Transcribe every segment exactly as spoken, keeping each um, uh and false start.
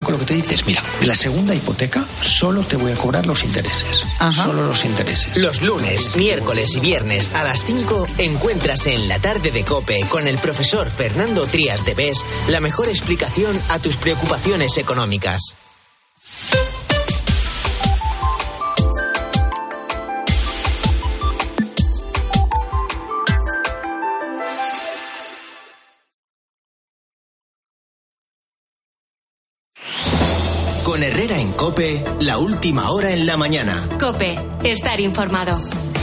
banco lo que te dice es, mira, de la segunda hipoteca solo te voy a cobrar los intereses. Ajá. Solo los intereses. Los lunes, miércoles y viernes a las cinco encuentras en La Tarde de COPE con el profesor Fernando Trías de Bes la mejor explicación a tus preocupaciones económicas. Con Herrera en COPE, la última hora en la mañana. COPE, estar informado.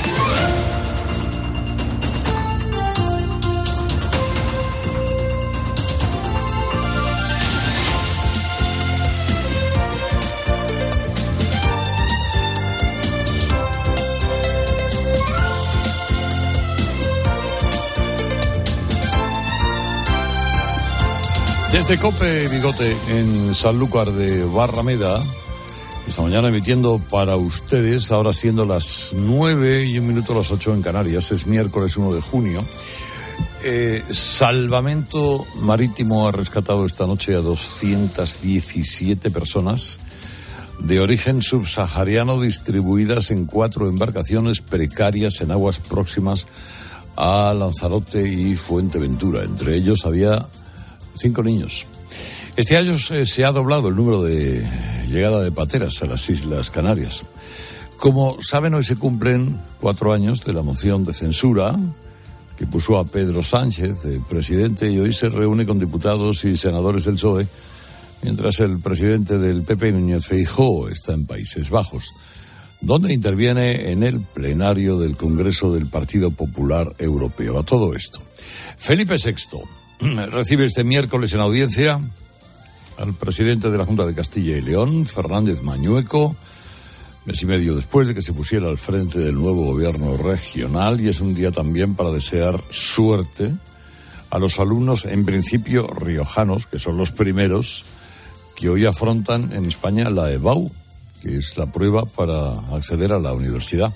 Desde COPE Bigote en Sanlúcar de Barrameda, esta mañana emitiendo para ustedes, ahora siendo las nueve y un minuto, las ocho en Canarias, es miércoles uno de junio. Eh, Salvamento Marítimo ha rescatado esta noche a doscientas diecisiete personas de origen subsahariano distribuidas en cuatro embarcaciones precarias en aguas próximas a Lanzarote y Fuerteventura. Entre ellos había cinco niños. Este año se, se ha doblado el número de llegada de pateras a las Islas Canarias. Como saben, hoy se cumplen cuatro años de la moción de censura que puso a Pedro Sánchez, el presidente, y hoy se reúne con diputados y senadores del P S O E, mientras el presidente del P P, Núñez Feijóo, está en Países Bajos, donde interviene en el plenario del Congreso del Partido Popular Europeo. A todo esto, Felipe sexto recibe este miércoles en audiencia al presidente de la Junta de Castilla y León, Fernández Mañueco, mes y medio después de que se pusiera al frente del nuevo gobierno regional, y es un día también para desear suerte a los alumnos, en principio riojanos, que son los primeros que hoy afrontan en España la EBAU, que es la prueba para acceder a la universidad.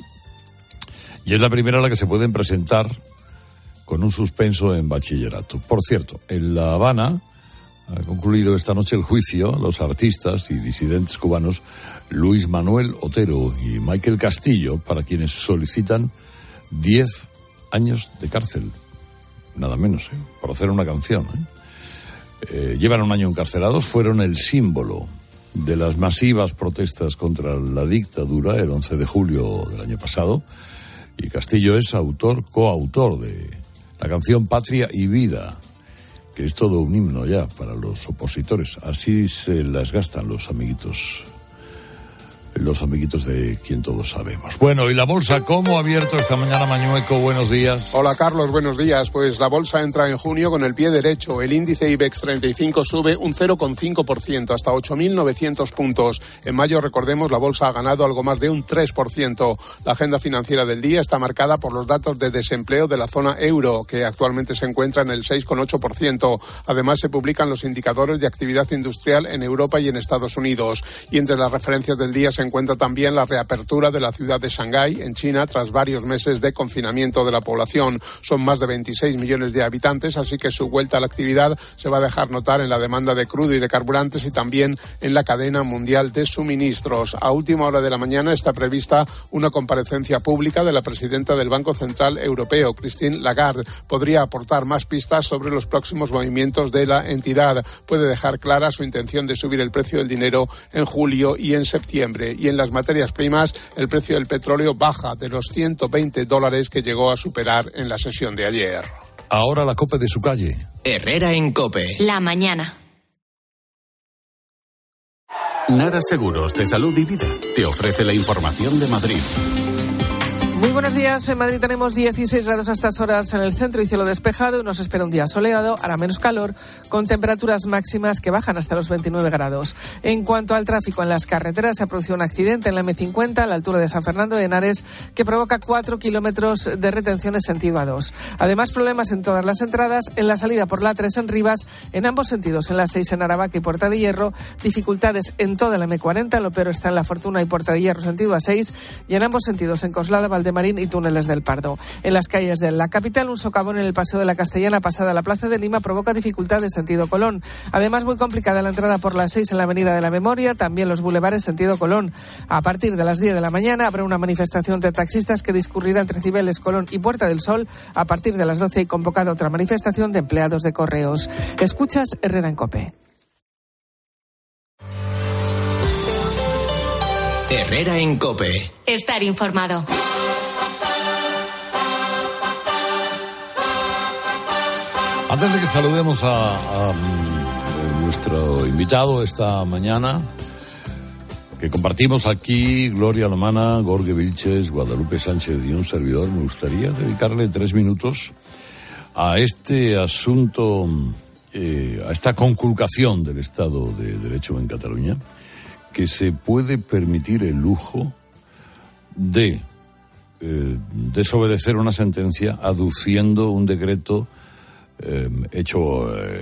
Y es la primera a la que se pueden presentar con un suspenso en bachillerato. Por cierto, en La Habana ha concluido esta noche el juicio a los artistas y disidentes cubanos Luis Manuel Otero y Michael Castillo, para quienes solicitan diez años de cárcel. Nada menos, ¿eh? Por hacer una canción, ¿eh? Eh, llevan un año encarcelados, fueron el símbolo de las masivas protestas contra la dictadura el once de julio del año pasado, y Castillo es autor, coautor de la canción Patria y Vida, que es todo un himno ya para los opositores. Así se las gastan los amiguitos, los amiguitos de quien todos sabemos. Bueno, ¿y la bolsa cómo ha abierto esta mañana, Mañueco? Buenos días. Hola, Carlos, buenos días. Pues la bolsa entra en junio con el pie derecho. El índice IBEX treinta y cinco sube un cero coma cinco por ciento, hasta ocho mil novecientos puntos. En mayo, recordemos, la bolsa ha ganado algo más de un tres por ciento. La agenda financiera del día está marcada por los datos de desempleo de la zona euro, que actualmente se encuentra en el seis coma ocho por ciento. Además, se publican los indicadores de actividad industrial en Europa y en Estados Unidos. Y entre las referencias del día se encuentra también la reapertura de la ciudad de Shanghái, en China, tras varios meses de confinamiento de la población. Son más de veintiséis millones de habitantes, así que su vuelta a la actividad se va a dejar notar en la demanda de crudo y de carburantes y también en la cadena mundial de suministros. A última hora de la mañana está prevista una comparecencia pública de la presidenta del Banco Central Europeo, Christine Lagarde. Podría aportar más pistas sobre los próximos movimientos de la entidad. Puede dejar clara su intención de subir el precio del dinero en julio y en septiembre. Y en las materias primas, el precio del petróleo baja de los ciento veinte dólares que llegó a superar en la sesión de ayer. Ahora la COPE de su calle. Herrera en COPE. La mañana. Nara Seguros de Salud y Vida te ofrece la información de Madrid. Muy buenos días. En Madrid tenemos dieciséis grados a estas horas en el centro y cielo despejado, y nos espera un día soleado, hará menos calor, con temperaturas máximas que bajan hasta los veintinueve grados. En cuanto al tráfico en las carreteras, se ha producido un accidente en la eme cincuenta a la altura de San Fernando de Henares que provoca cuatro kilómetros de retenciones sentido A dos. Además, problemas en todas las entradas, en la salida por la A tres en Rivas, en ambos sentidos, en la seis en Aravaca y Puerta de Hierro, dificultades en toda la eme cuarenta, lo peor está en La Fortuna y Puerta de Hierro sentido A seis, y en ambos sentidos en Coslada, Valdemarín Marín y túneles del Pardo. En las calles de la capital, un socavón en el Paseo de la Castellana pasada la Plaza de Lima provoca dificultad en sentido Colón. Además, muy complicada la entrada por las seis en la Avenida de la Memoria, también los bulevares sentido Colón. A partir de las diez de la mañana habrá una manifestación de taxistas que discurrirá entre Cibeles, Colón y Puerta del Sol. A partir de las doce hay convocada otra manifestación de empleados de correos. Escuchas Herrera en COPE. Herrera en COPE. Estar informado. Antes de que saludemos a, a, a nuestro invitado esta mañana, que compartimos aquí, Gloria Lomana, Jorge Vilches, Guadalupe Sánchez y un servidor, me gustaría dedicarle tres minutos a este asunto, eh, a esta conculcación del Estado de Derecho en Cataluña, que se puede permitir el lujo de eh, desobedecer una sentencia aduciendo un decreto eh, hecho eh,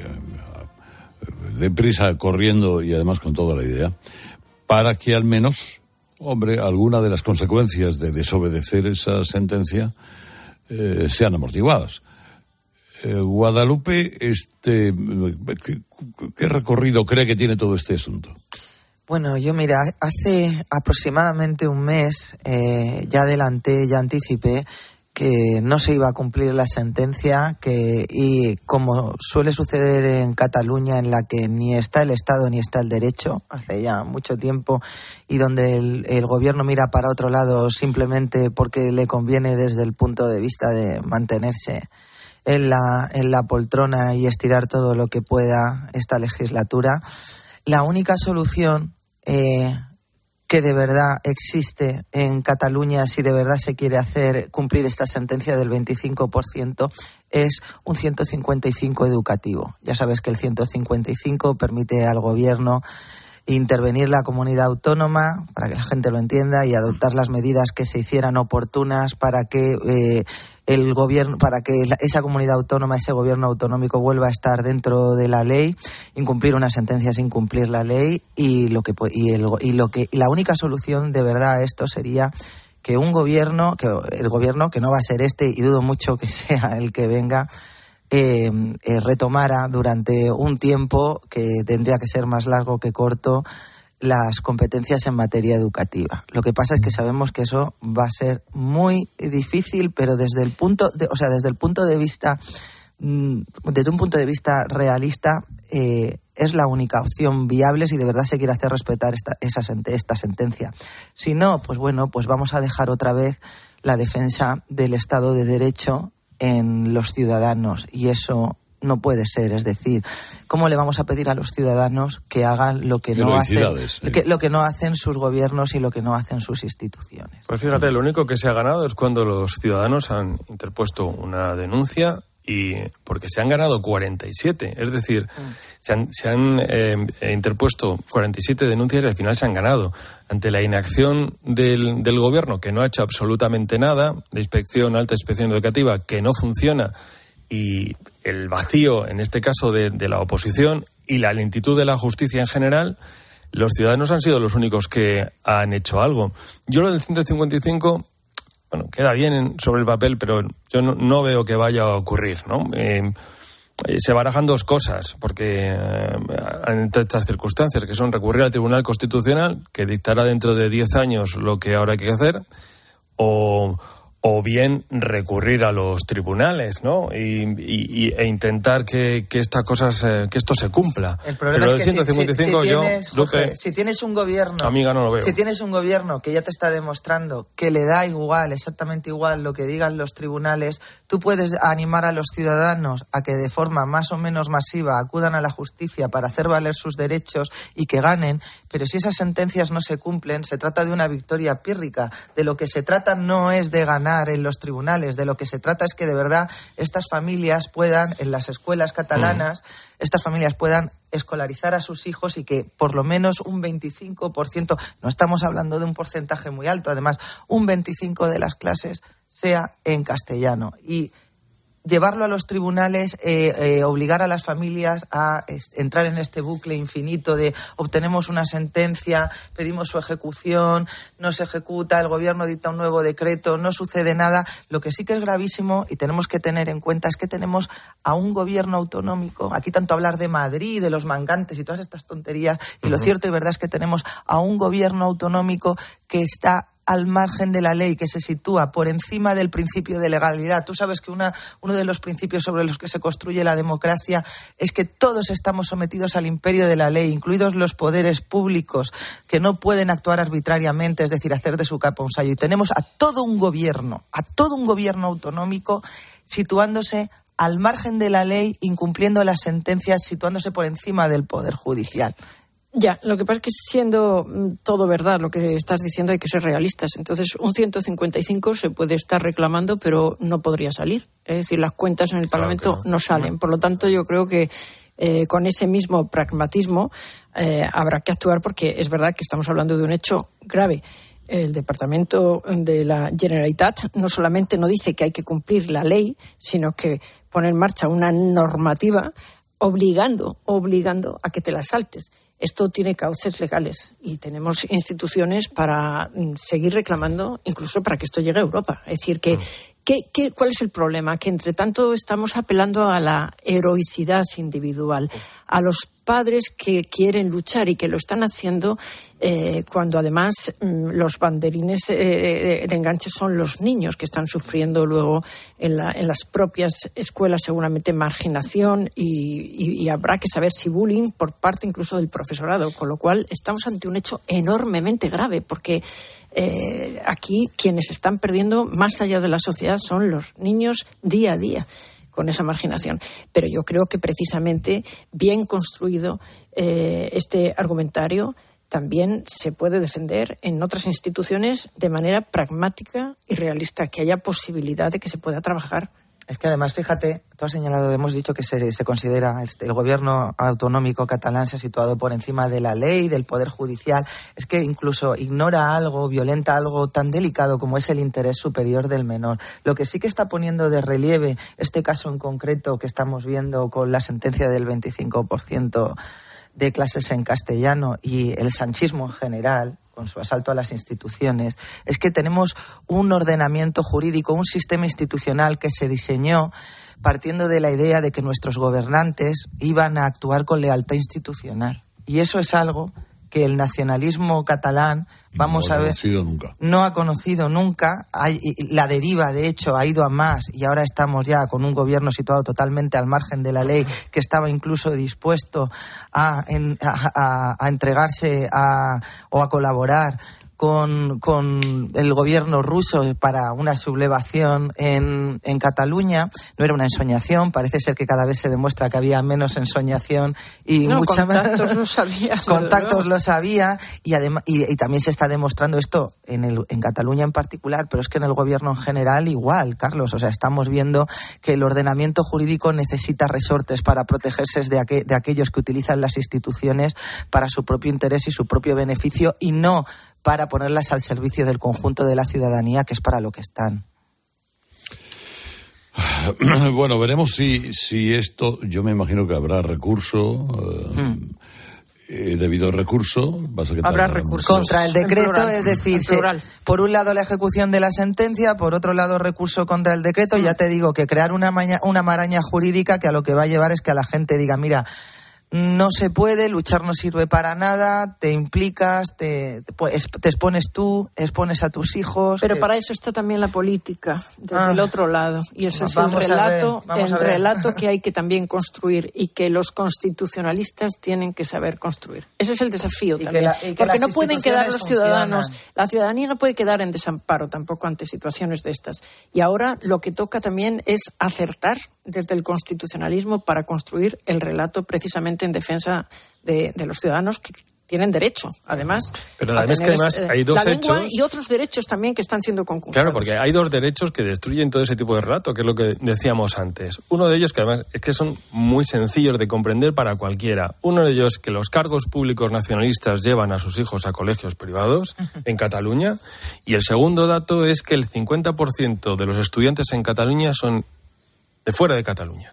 deprisa, corriendo y además con toda la idea, para que al menos, hombre, alguna de las consecuencias de desobedecer esa sentencia eh, sean amortiguadas. Eh, Guadalupe, este, ¿qué, ¿qué recorrido cree que tiene todo este asunto? Bueno, yo mira, hace aproximadamente un mes eh, ya adelanté, ya anticipé que no se iba a cumplir la sentencia, que y como suele suceder en Cataluña, en la que ni está el Estado ni está el derecho, hace ya mucho tiempo, y donde el, el gobierno mira para otro lado simplemente porque le conviene desde el punto de vista de mantenerse en la, en la poltrona y estirar todo lo que pueda esta legislatura. La única solución eh, que de verdad existe en Cataluña, si de verdad se quiere hacer cumplir esta sentencia del veinticinco por ciento, es un ciento cincuenta y cinco educativo. Ya sabes que el ciento cincuenta y cinco permite al gobierno intervenir la comunidad autónoma, para que la gente lo entienda, y adoptar las medidas que se hicieran oportunas para que eh, el gobierno, para que la, esa comunidad autónoma, ese gobierno autonómico vuelva a estar dentro de la ley, incumplir una sentencia sin cumplir la ley, y lo que y, el, y lo que y la única solución de verdad a esto sería que un gobierno, que el gobierno que no va a ser este, y dudo mucho que sea el que venga, Eh, eh, retomara durante un tiempo, que tendría que ser más largo que corto, las competencias en materia educativa. Lo que pasa es que sabemos que eso va a ser muy difícil, pero desde el punto de, o sea, desde el punto de vista, desde un punto de vista realista, eh, es la única opción viable si de verdad se quiere hacer respetar esta, esa, esta sentencia. Si no, pues bueno, pues vamos a dejar otra vez la defensa del Estado de Derecho en los ciudadanos, y eso no puede ser. Es decir, ¿cómo le vamos a pedir a los ciudadanos que hagan lo que no hacen, eh. que, lo que no hacen sus gobiernos y lo que no hacen sus instituciones? Pues fíjate, lo único que se ha ganado es cuando los ciudadanos han interpuesto una denuncia, y porque se han ganado cuarenta y siete, es decir, mm. se han, se han eh, interpuesto cuarenta y siete denuncias y al final se han ganado. Ante la inacción del, del gobierno, que no ha hecho absolutamente nada, la inspección, alta inspección educativa, que no funciona, y el vacío, en este caso, de, de la oposición, y la lentitud de la justicia en general, los ciudadanos han sido los únicos que han hecho algo. Yo lo del ciento cincuenta y cinco... Bueno, queda bien sobre el papel, pero yo no, no veo que vaya a ocurrir, ¿no? Eh, se barajan dos cosas, porque eh, entre estas circunstancias, que son recurrir al Tribunal Constitucional, que dictará dentro de diez años lo que ahora hay que hacer, o, o bien recurrir a los tribunales, ¿no? Y, y, e intentar que, que estas cosas, eh, que esto se cumpla. El problema Pero es que ciento cincuenta y cinco, si, si, si tienes, yo, Lupe, Jorge, si tienes un gobierno, amiga, no lo veo. Si tienes un gobierno que ya te está demostrando que le da igual, exactamente igual lo que digan los tribunales, tú puedes animar a los ciudadanos a que de forma más o menos masiva acudan a la justicia para hacer valer sus derechos y que ganen, pero si esas sentencias no se cumplen, se trata de una victoria pírrica. De lo que se trata no es de ganar en los tribunales, de lo que se trata es que de verdad estas familias puedan, en las escuelas catalanas, mm. estas familias puedan escolarizar a sus hijos, y que por lo menos un veinticinco por ciento, no estamos hablando de un porcentaje muy alto, además, un veinticinco por ciento de las clases sea en castellano. Y llevarlo a los tribunales, eh, eh, obligar a las familias a es, entrar en este bucle infinito de obtenemos una sentencia, pedimos su ejecución, no se ejecuta, el gobierno dicta un nuevo decreto, no sucede nada. Lo que sí que es gravísimo y tenemos que tener en cuenta es que tenemos a un gobierno autonómico, aquí tanto hablar de Madrid, de los mangantes y todas estas tonterías, y uh-huh. lo cierto y verdad es que tenemos a un gobierno autonómico que está al margen de la ley, que se sitúa por encima del principio de legalidad. Tú sabes que una, uno de los principios sobre los que se construye la democracia es que todos estamos sometidos al imperio de la ley, incluidos los poderes públicos, que no pueden actuar arbitrariamente, es decir, hacer de su capa un sayo. Y tenemos a todo un gobierno, a todo un gobierno autonómico situándose al margen de la ley, incumpliendo las sentencias, situándose por encima del poder judicial. Ya, lo que pasa es que siendo todo verdad lo que estás diciendo hay que ser realistas. Entonces, un ciento cincuenta y cinco se puede estar reclamando, pero no podría salir. Es decir, las cuentas en el Parlamento claro, claro. no salen. Por lo tanto, yo creo que eh, con ese mismo pragmatismo eh, habrá que actuar porque es verdad que estamos hablando de un hecho grave. El Departamento de la Generalitat no solamente no dice que hay que cumplir la ley, sino que pone en marcha una normativa obligando, obligando a que te la saltes. Esto tiene cauces legales y tenemos instituciones para seguir reclamando, incluso para que esto llegue a Europa. Es decir, que, ¿qué, qué, ¿cuál es el problema? Que entre tanto estamos apelando a la heroicidad individual, a los padres que quieren luchar y que lo están haciendo eh, cuando además mm, los banderines eh, de enganche son los niños que están sufriendo luego en, la, en las propias escuelas seguramente marginación y, y, y habrá que saber si bullying por parte incluso del profesorado, con lo cual estamos ante un hecho enormemente grave porque eh, aquí quienes están perdiendo más allá de la sociedad son los niños día a día con esa marginación. Pero yo creo que precisamente bien construido eh, este argumentario también se puede defender en otras instituciones de manera pragmática y realista, que haya posibilidad de que se pueda trabajar. Es que además, fíjate, tú has señalado, hemos dicho que se, se considera este, el gobierno autonómico catalán se ha situado por encima de la ley, del poder judicial. Es que incluso ignora algo, violenta algo tan delicado como es el interés superior del menor. Lo que sí que está poniendo de relieve este caso en concreto que estamos viendo con la sentencia del veinticinco por ciento de clases en castellano y el sanchismo en general, con su asalto a las instituciones, es que tenemos un ordenamiento jurídico, un sistema institucional que se diseñó partiendo de la idea de que nuestros gobernantes iban a actuar con lealtad institucional. Y eso es algo que el nacionalismo catalán, vamos no a ver, nunca. no ha conocido nunca. Hay, la deriva, de hecho, ha ido a más y ahora estamos ya con un gobierno situado totalmente al margen de la ley, que estaba incluso dispuesto a, en, a, a, a entregarse a, o a colaborar con, con el gobierno ruso para una sublevación en, en Cataluña. No era una ensoñación, parece ser que cada vez se demuestra que había menos ensoñación y no, mucha contactos más. Lo sabía, contactos no. lo sabía y, además, y, y también se está demostrando esto en, el, en Cataluña en particular, pero es que en el gobierno en general igual, Carlos. O sea, estamos viendo que el ordenamiento jurídico necesita resortes para protegerse de, aqu- de aquellos que utilizan las instituciones para su propio interés y su propio beneficio y no para ponerlas al servicio del conjunto de la ciudadanía, que es para lo que están. Bueno, veremos si, si esto, yo me imagino que habrá recurso, eh, hmm. eh, debido recurso, vas a que habrá recurso contra el decreto, es decir, se, por un lado la ejecución de la sentencia, por otro lado recurso contra el decreto. Hmm. Ya te digo que crear una, maña, una maraña jurídica que a lo que va a llevar es que a la gente diga, mira, no se puede, luchar no sirve para nada, te implicas, te, te expones tú, expones a tus hijos. Pero que... para eso está también la política, desde ah, el otro lado. Y ese es el relato, ver, el relato que hay que también construir y que los constitucionalistas tienen que saber construir. Ese es el desafío y también. La, porque no pueden quedar los ciudadanos, funcionan. La ciudadanía no puede quedar en desamparo tampoco ante situaciones de estas. Y ahora lo que toca también es acertar desde el constitucionalismo para construir el relato precisamente en defensa de, de los ciudadanos que tienen derecho, además. Pero la verdad es que además hay dos la hechos... y otros derechos también que están siendo conculcados. Claro, porque hay dos derechos que destruyen todo ese tipo de relato, que es lo que decíamos antes. Uno de ellos, que además es que son muy sencillos de comprender para cualquiera. Uno de ellos, que los cargos públicos nacionalistas llevan a sus hijos a colegios privados en Cataluña. Y el segundo dato es que el cincuenta por ciento de los estudiantes en Cataluña son de fuera de Cataluña.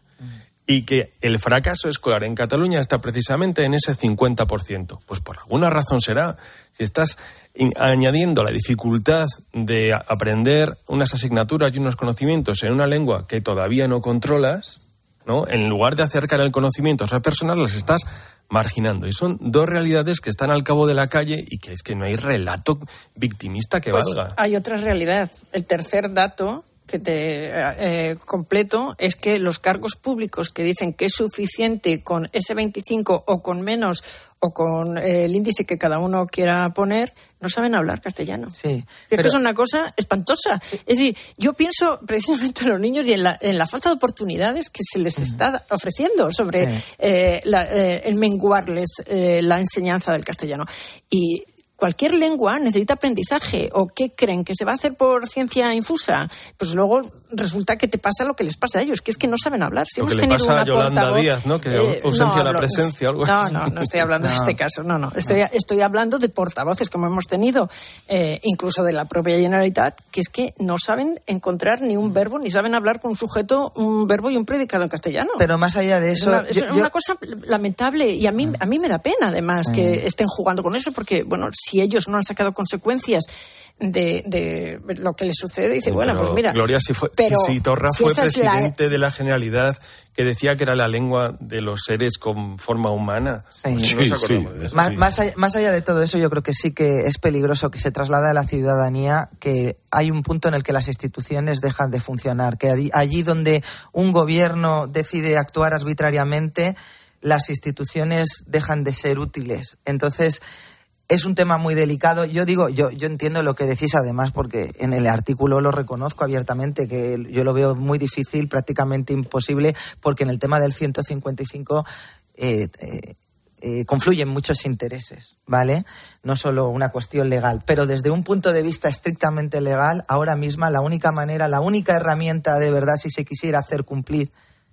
Y que el fracaso escolar en Cataluña está precisamente en ese cincuenta por ciento. Pues por alguna razón será. Si estás añadiendo la dificultad de aprender unas asignaturas y unos conocimientos en una lengua que todavía no controlas, ¿no? En lugar de acercar el conocimiento a otras personas, las estás marginando. Y son dos realidades que están al cabo de la calle y que es que no hay relato victimista que pues valga. Hay otra realidad. El tercer dato que te eh, completo es que los cargos públicos que dicen que es suficiente con ese veinticinco o con menos o con eh, el índice que cada uno quiera poner, no saben hablar castellano. Sí, es pero... que es una cosa espantosa. Es decir, yo pienso precisamente en los niños y en la, en la falta de oportunidades que se les está ofreciendo sobre sí. eh, la, eh, el menguarles eh, la enseñanza del castellano. Y cualquier lengua necesita aprendizaje. ¿O qué creen? ¿Que se va a hacer por ciencia infusa? Pues luego resulta que te pasa lo que les pasa a ellos, que es que no saben hablar. Si lo hemos que le tenido pasa una a Yolanda portavoz, Díaz, ¿no? Que eh, ausencia no, la hablo, presencia. Algo no, así. no, no estoy hablando no. de este caso. No, no. Estoy, estoy hablando de portavoces como hemos tenido, eh, incluso de la propia Generalitat, que es que no saben encontrar ni un verbo, ni saben hablar con un sujeto, un verbo y un predicado en castellano. Pero más allá de eso... Es una, es yo, una yo... cosa lamentable y a mí, a mí me da pena, además, sí. que estén jugando con eso, porque, bueno, si ellos no han sacado consecuencias De, de lo que le sucede, dice, sí, bueno, pues mira... Gloria, si, fue, pero, si Torra si fue presidente la... de la Generalidad, que decía que era la lengua de los seres con forma humana. Sí, sí, sí, sí. Más, más, allá, más allá de todo eso, yo creo que sí que es peligroso que se traslade a la ciudadanía que hay un punto en el que las instituciones dejan de funcionar, que allí, allí donde un gobierno decide actuar arbitrariamente, las instituciones dejan de ser útiles. Entonces... es un tema muy delicado. Yo digo, yo, yo entiendo lo que decís además, porque en el artículo lo reconozco abiertamente, que yo lo veo muy difícil, prácticamente imposible, porque en el tema del ciento cincuenta y cinco eh, eh, eh, confluyen muchos intereses, ¿vale? No solo una cuestión legal, pero desde un punto de vista estrictamente legal, ahora misma la única manera, la única herramienta de verdad, si se quisiera hacer cumplir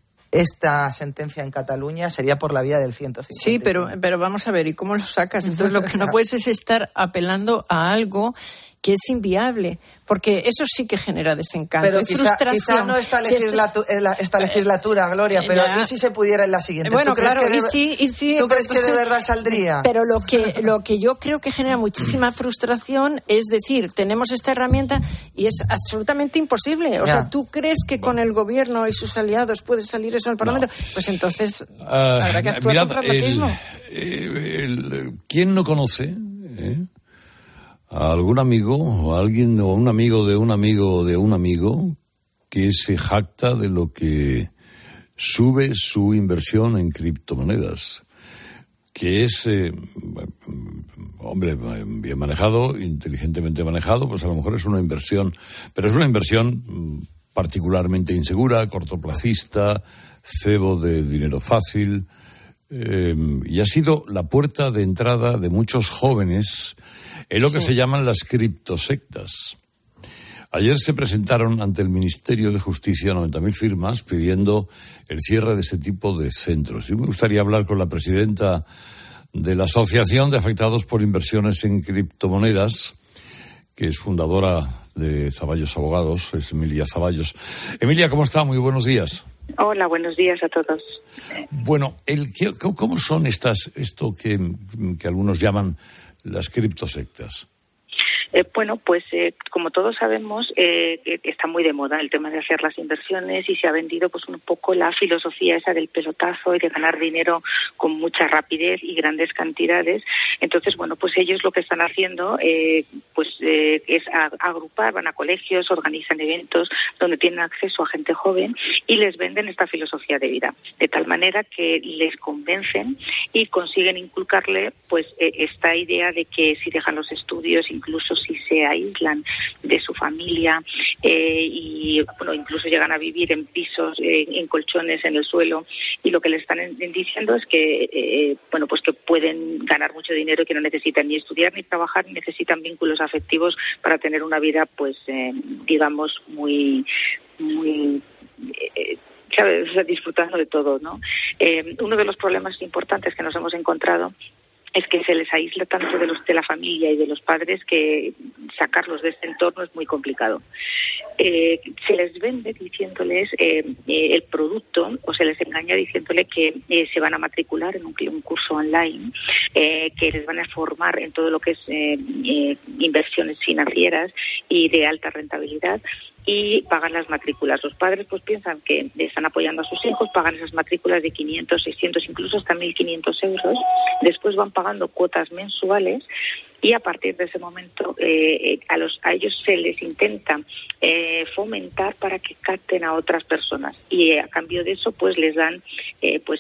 esta sentencia en Cataluña, sería por la vía del ciento cincuenta. Sí, pero, pero vamos a ver, ¿y cómo lo sacas? Entonces lo que no puedes es estar apelando a algo que es inviable, porque eso sí que genera desencanto pero y quizá, frustración. Quizá no esta, legislatu- si este... esta legislatura, Gloria, pero ya. ¿y si se pudiera en la siguiente? Bueno, ¿Tú crees claro, que de... y sí, y sí. ¿Tú crees entonces, que de verdad saldría? Pero lo que, lo que yo creo que genera muchísima frustración es decir, tenemos esta herramienta y es absolutamente imposible. O ya. sea, ¿tú crees que con el gobierno y sus aliados puede salir eso en el Parlamento? No. Pues entonces uh, habrá que actuar mirad, contra el mismo. ¿Quién no conoce eh, a algún amigo o a alguien o a un amigo de un amigo de un amigo que se jacta de lo que sube su inversión en criptomonedas? Que es, eh, hombre, bien manejado, inteligentemente manejado, pues a lo mejor es una inversión, pero es una inversión particularmente insegura, cortoplacista, cebo de dinero fácil, eh, y ha sido la puerta de entrada de muchos jóvenes en lo que sí. se llaman las criptosectas. Ayer se presentaron ante el Ministerio de Justicia noventa mil firmas pidiendo el cierre de ese tipo de centros. Y me gustaría hablar con la presidenta de la Asociación de Afectados por Inversiones en Criptomonedas, que es fundadora de Zaballos Abogados, es Emilia Zaballos. Emilia, ¿cómo está? Muy buenos días. Hola, buenos días a todos. Bueno, el, ¿cómo son estas, esto que, que algunos llaman las criptosectas? Eh, bueno, pues eh, como todos sabemos, eh, está muy de moda el tema de hacer las inversiones y se ha vendido pues un poco la filosofía esa del pelotazo y de ganar dinero con mucha rapidez y grandes cantidades. Entonces, bueno, pues ellos lo que están haciendo eh, pues eh, es a, agrupar, van a colegios, organizan eventos donde tienen acceso a gente joven y les venden esta filosofía de vida, de tal manera que les convencen y consiguen inculcarle pues eh, esta idea de que si dejan los estudios, incluso si se aíslan de su familia eh, y bueno, incluso llegan a vivir en pisos, eh, en colchones, en el suelo, y lo que les están diciendo es que eh, bueno, pues que pueden ganar mucho dinero y que no necesitan ni estudiar ni trabajar, ni necesitan vínculos afectivos para tener una vida pues eh, digamos muy muy eh, ¿sabes? O sea, disfrutando de todo, ¿no? Eh, uno de los problemas importantes que nos hemos encontrado es que se les aísla tanto de los de la familia y de los padres que sacarlos de este entorno es muy complicado. Eh, se les vende diciéndoles eh, eh, el producto, o se les engaña diciéndole que eh, se van a matricular en un, un curso online, eh, que les van a formar en todo lo que es eh, eh, inversiones financieras y de alta rentabilidad, y pagan las matrículas. Los padres pues piensan que están apoyando a sus hijos, pagan esas matrículas de quinientos, seiscientos, incluso hasta mil quinientos euros, después van pagando cuotas mensuales y a partir de ese momento eh, a los a ellos se les intenta eh, fomentar para que capten a otras personas y eh, a cambio de eso pues les dan eh, pues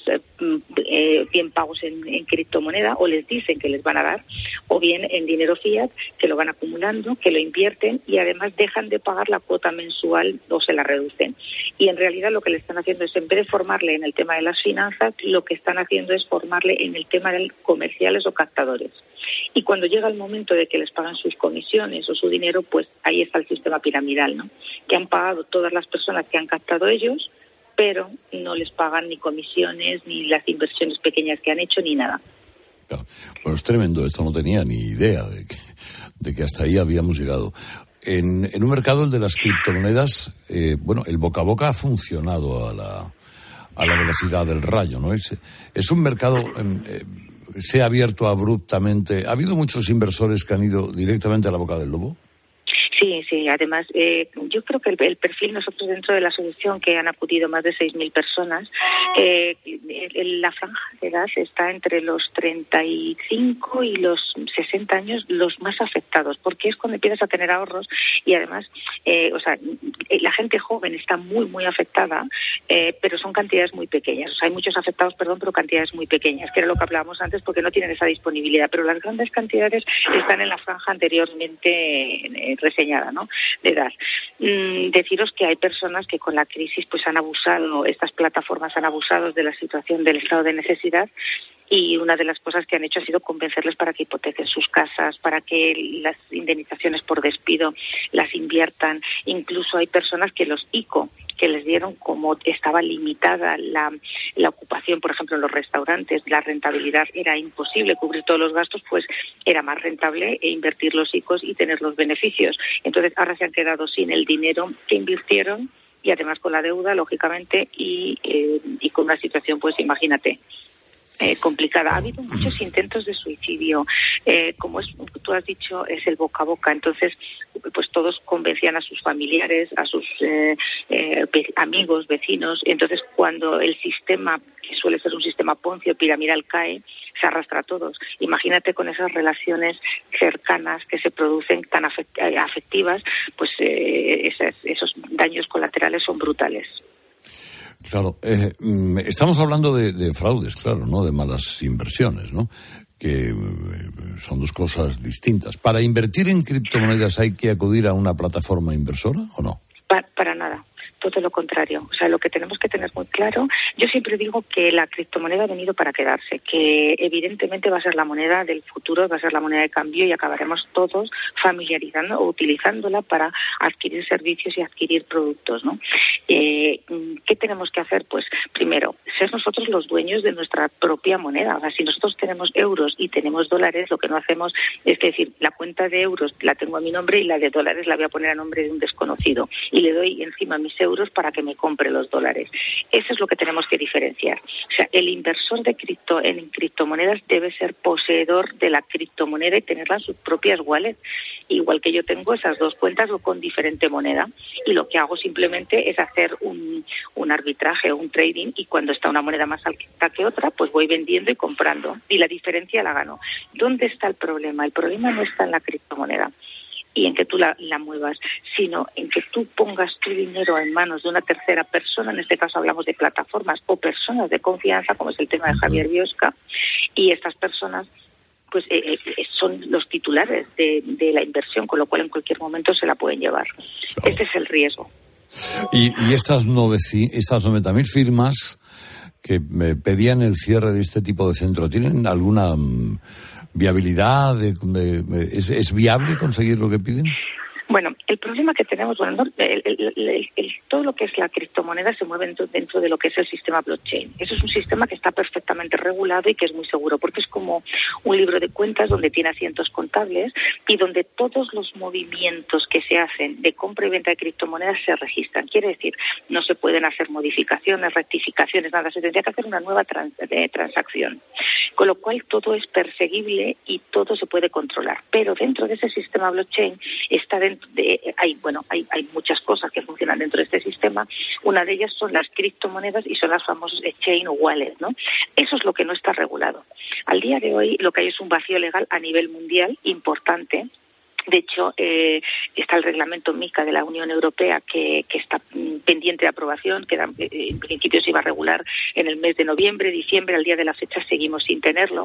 eh, bien pagos en, en criptomoneda, o les dicen que les van a dar, o bien en dinero fiat, que lo van acumulando, que lo invierten y además dejan de pagar la cuota mensual o se la reducen. Y en realidad lo que le están haciendo es, en vez de formarle en el tema de las finanzas, lo que están haciendo es formarle en el tema de comerciales o captadores. Y cuando llega el momento de que les pagan sus comisiones o su dinero, pues ahí está el sistema piramidal, ¿no? Que han pagado todas las personas que han captado ellos, pero no les pagan ni comisiones, ni las inversiones pequeñas que han hecho, ni nada. Claro. Bueno, es tremendo, esto no tenía ni idea de que, de que hasta ahí habíamos llegado. En, en un mercado, el de las criptomonedas, eh, bueno, el boca a boca ha funcionado a la, a la velocidad del rayo, ¿no? Es, es un mercado... Eh, se ha abierto abruptamente. ¿Ha habido muchos inversores que han ido directamente a la boca del lobo? Sí, sí. Además, eh, yo creo que el, el perfil, nosotros dentro de la asociación, que han acudido más de seis mil personas, eh, la franja de edad está entre los treinta y cinco y los sesenta años, los más afectados, porque es cuando empiezas a tener ahorros y además, eh, o sea, la gente joven está muy, muy afectada, eh, pero son cantidades muy pequeñas. O sea, hay muchos afectados, perdón, pero cantidades muy pequeñas, que era lo que hablábamos antes, porque no tienen esa disponibilidad. Pero las grandes cantidades están en la franja anteriormente eh, reseñada, ¿no? De edad. Mm, deciros que hay personas que con la crisis pues han abusado, estas plataformas han abusado de la situación del estado de necesidad, y una de las cosas que han hecho ha sido convencerles para que hipotequen sus casas, para que las indemnizaciones por despido las inviertan. Incluso hay personas que los I C O, que les dieron, como estaba limitada la, la ocupación, por ejemplo, en los restaurantes, la rentabilidad era imposible cubrir todos los gastos, pues era más rentable invertir los I C Os y tener los beneficios. Entonces ahora se han quedado sin el dinero que invirtieron y además con la deuda, lógicamente, y, eh, y con una situación, pues imagínate, Eh, complicada. Ha habido muchos intentos de suicidio, eh, como es, tú has dicho, es el boca a boca. Entonces, pues todos convencían a sus familiares, a sus eh, eh, amigos, vecinos. Entonces, cuando el sistema, que suele ser un sistema poncio piramidal, cae, se arrastra a todos. Imagínate con esas relaciones cercanas que se producen tan afectivas, pues eh, esas, esos daños colaterales son brutales. Claro, eh, estamos hablando de, de fraudes, claro, ¿no? De malas inversiones, ¿no? Que eh, son dos cosas distintas. ¿Para invertir en criptomonedas hay que acudir a una plataforma inversora o no? Pa- para nada. Todo lo contrario. O sea, lo que tenemos que tener muy claro, yo siempre digo que la criptomoneda ha venido para quedarse, que evidentemente va a ser la moneda del futuro, va a ser la moneda de cambio y acabaremos todos familiarizando o utilizándola para adquirir servicios y adquirir productos, ¿no? Eh, ¿Qué tenemos que hacer? Pues primero, ser nosotros los dueños de nuestra propia moneda. O sea, si nosotros tenemos euros y tenemos dólares, lo que no hacemos es que decir, la cuenta de euros la tengo a mi nombre y la de dólares la voy a poner a nombre de un desconocido y le doy encima mis euros para que me compre los dólares. Eso es lo que tenemos que diferenciar. O sea, el inversor de cripto en criptomonedas debe ser poseedor de la criptomoneda y tenerla en sus propias wallets. Igual que yo tengo esas dos cuentas o con diferente moneda. Y lo que hago simplemente es hacer un, un arbitraje o un trading, y cuando está una moneda más alta que otra, pues voy vendiendo y comprando. Y la diferencia la gano. ¿Dónde está el problema? El problema no está en la criptomoneda y en que tú la, la muevas, sino en que tú pongas tu dinero en manos de una tercera persona. En este caso hablamos de plataformas o personas de confianza, como es el tema de Javier Biosca, y estas personas pues eh, eh, son los titulares de, de la inversión, con lo cual en cualquier momento se la pueden llevar. Claro. Este es el riesgo. Y, y estas, noveci, estas noventa mil firmas que me pedían el cierre de este tipo de centro, ¿tienen alguna um, viabilidad? De, de, de, ¿es, ¿Es viable conseguir lo que piden? Bueno, el problema que tenemos, bueno, no, el, el, el, el, todo lo que es la criptomoneda se mueve dentro, dentro de lo que es el sistema blockchain. Eso es un sistema que está perfectamente regulado y que es muy seguro, porque es como un libro de cuentas donde tiene asientos contables y donde todos los movimientos que se hacen de compra y venta de criptomonedas se registran. Quiere decir, no se pueden hacer modificaciones, rectificaciones, nada. Se tendría que hacer una nueva trans, de transacción. Con lo cual todo es perseguible y todo se puede controlar. Pero dentro de ese sistema blockchain está dentro de, hay, bueno, hay, hay muchas cosas que funcionan dentro de este sistema. Una de ellas son las criptomonedas y son las famosas chain o wallet, ¿no? Eso es lo que no está regulado. Al día de hoy lo que hay es un vacío legal a nivel mundial importante. De hecho, eh, está el reglamento MiCA de la Unión Europea que, que está pendiente de aprobación, que era, en principio se iba a regular en el mes de noviembre, diciembre, al día de la fecha seguimos sin tenerlo.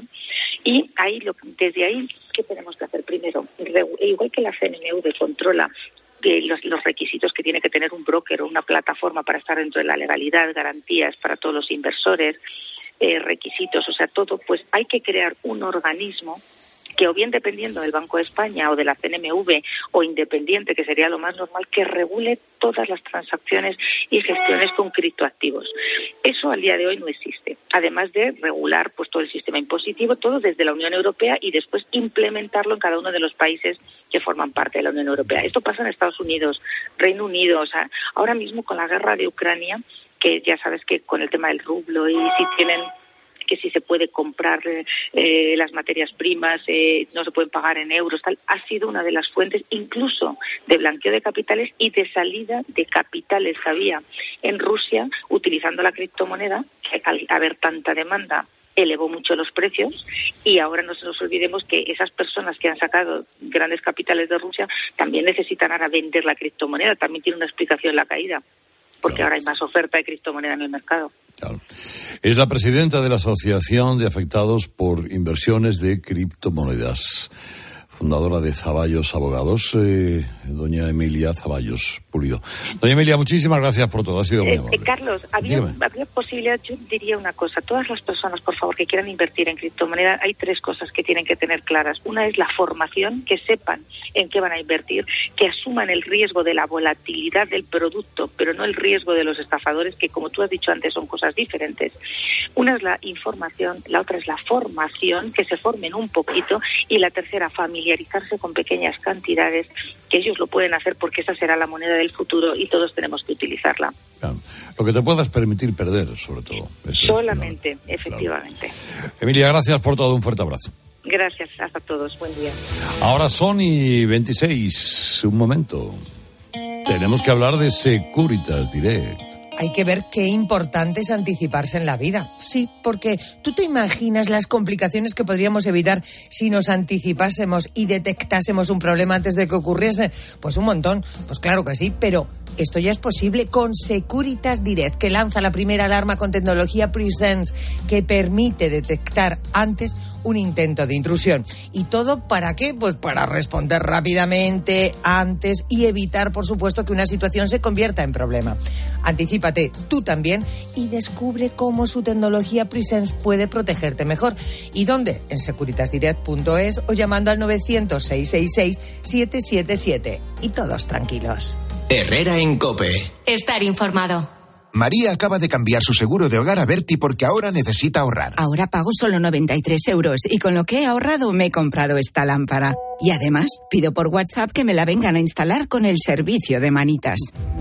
Y ahí, lo, desde ahí, ¿qué tenemos que hacer? Primero, igual que la C N M V controla de los, los requisitos que tiene que tener un broker o una plataforma para estar dentro de la legalidad, garantías para todos los inversores, eh, requisitos, o sea, todo, pues hay que crear un organismo que o bien dependiendo del Banco de España o de la C N M V o independiente, que sería lo más normal, que regule todas las transacciones y gestiones con criptoactivos. Eso al día de hoy no existe. Además de regular pues todo el sistema impositivo, todo desde la Unión Europea y después implementarlo en cada uno de los países que forman parte de la Unión Europea. Esto pasa en Estados Unidos, Reino Unido, o sea, ahora mismo con la guerra de Ucrania, que ya sabes que con el tema del rublo y si tienen que si se puede comprar eh, las materias primas, eh, no se pueden pagar en euros, tal, ha sido una de las fuentes incluso de blanqueo de capitales y de salida de capitales que había en Rusia utilizando la criptomoneda, que al haber tanta demanda elevó mucho los precios y ahora no se nos olvidemos que esas personas que han sacado grandes capitales de Rusia también necesitan ahora vender la criptomoneda, también tiene una explicación la caída, porque claro, ahora hay más oferta de criptomoneda en el mercado. Claro. Es la presidenta de la Asociación de Afectados por Inversiones de Criptomonedas, fundadora de Zaballos Abogados, eh, doña Emilia Zaballos Pulido. Doña Emilia, muchísimas gracias por todo, ha sido muy eh, amable. Carlos, había, había posibilidad, yo diría una cosa, todas las personas, por favor, que quieran invertir en criptomoneda, hay tres cosas que tienen que tener claras. Una es la formación, que sepan en qué van a invertir, que asuman el riesgo de la volatilidad del producto, pero no el riesgo de los estafadores, que como tú has dicho antes son cosas diferentes. Una es la información, la otra es la formación, que se formen un poquito, y la tercera, familiarizarse con pequeñas cantidades, que ellos lo pueden hacer porque esa será la moneda del futuro y todos tenemos que utilizarla. Claro. Lo que te puedas permitir perder, sobre todo. Eso solamente, es, efectivamente. Claro. Emilia, gracias por todo, un fuerte abrazo. Gracias, hasta todos, buen día. Ahora son y veintiséis, un momento. Tenemos que hablar de Securitas Direct. Hay que ver qué importante es anticiparse en la vida. Sí, porque tú te imaginas las complicaciones que podríamos evitar si nos anticipásemos y detectásemos un problema antes de que ocurriese. Pues un montón, pues claro que sí, pero esto ya es posible con Securitas Direct, que lanza la primera alarma con tecnología Presence que permite detectar antes un intento de intrusión. ¿Y todo para qué? Pues para responder rápidamente, antes, y evitar, por supuesto, que una situación se convierta en problema. Anticípate tú también y descubre cómo su tecnología Presence puede protegerte mejor. ¿Y dónde? En securitas direct punto es o llamando al novecientos, seiscientos sesenta y seis, setecientos setenta y siete. Y todos tranquilos. Herrera en COPE. Estar informado. María acaba de cambiar su seguro de hogar a Berti porque ahora necesita ahorrar. Ahora pago solo noventa y tres euros y con lo que he ahorrado me he comprado esta lámpara. Y además pido por WhatsApp que me la vengan a instalar con el servicio de manitas.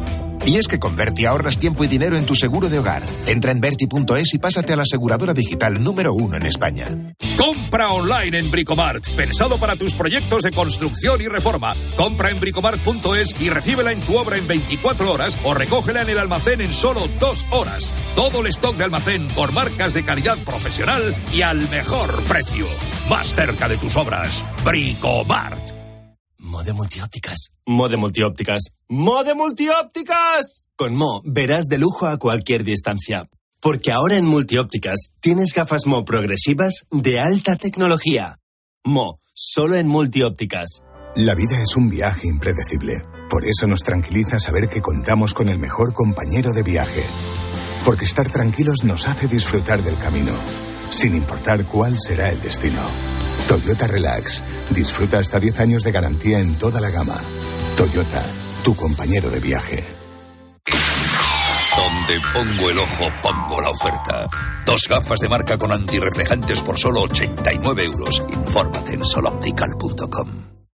Y es que con Berti ahorras tiempo y dinero en tu seguro de hogar. Entra en berti punto es y pásate a la aseguradora digital número uno en España. Compra online en Bricomart. Pensado para tus proyectos de construcción y reforma. Compra en bricomart punto es y recíbela en tu obra en veinticuatro horas o recógela en el almacén en solo dos horas. Todo el stock de almacén por marcas de calidad profesional y al mejor precio. Más cerca de tus obras. Bricomart. Mode Multiópticas. Mode Multiópticas. ¡Mode Multiópticas! Con Mo verás de lujo a cualquier distancia. Porque ahora en Multiópticas tienes gafas Mo progresivas de alta tecnología. Mo, solo en Multiópticas. La vida es un viaje impredecible. Por eso nos tranquiliza saber que contamos con el mejor compañero de viaje. Porque estar tranquilos nos hace disfrutar del camino, sin importar cuál será el destino. Toyota Relax. Disfruta hasta diez años de garantía en toda la gama. Toyota, tu compañero de viaje. Donde pongo el ojo, pongo la oferta. Dos gafas de marca con antirreflejantes por solo ochenta y nueve euros. Infórmate en soloptical punto com.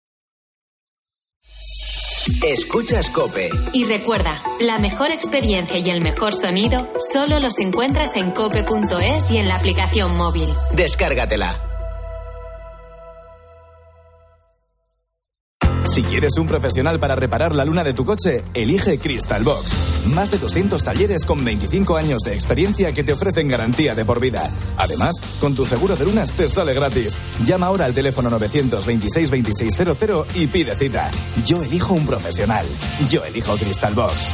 Escuchas COPE. Y recuerda, la mejor experiencia y el mejor sonido solo los encuentras en cope punto es y en la aplicación móvil. Descárgatela. Si quieres un profesional para reparar la luna de tu coche, elige Crystal Box. Más de doscientos talleres con veinticinco años de experiencia que te ofrecen garantía de por vida. Además, con tu seguro de lunas te sale gratis. Llama ahora al teléfono novecientos veintiséis veintiséis cero cero y pide cita. Yo elijo un profesional. Yo elijo Crystal Box.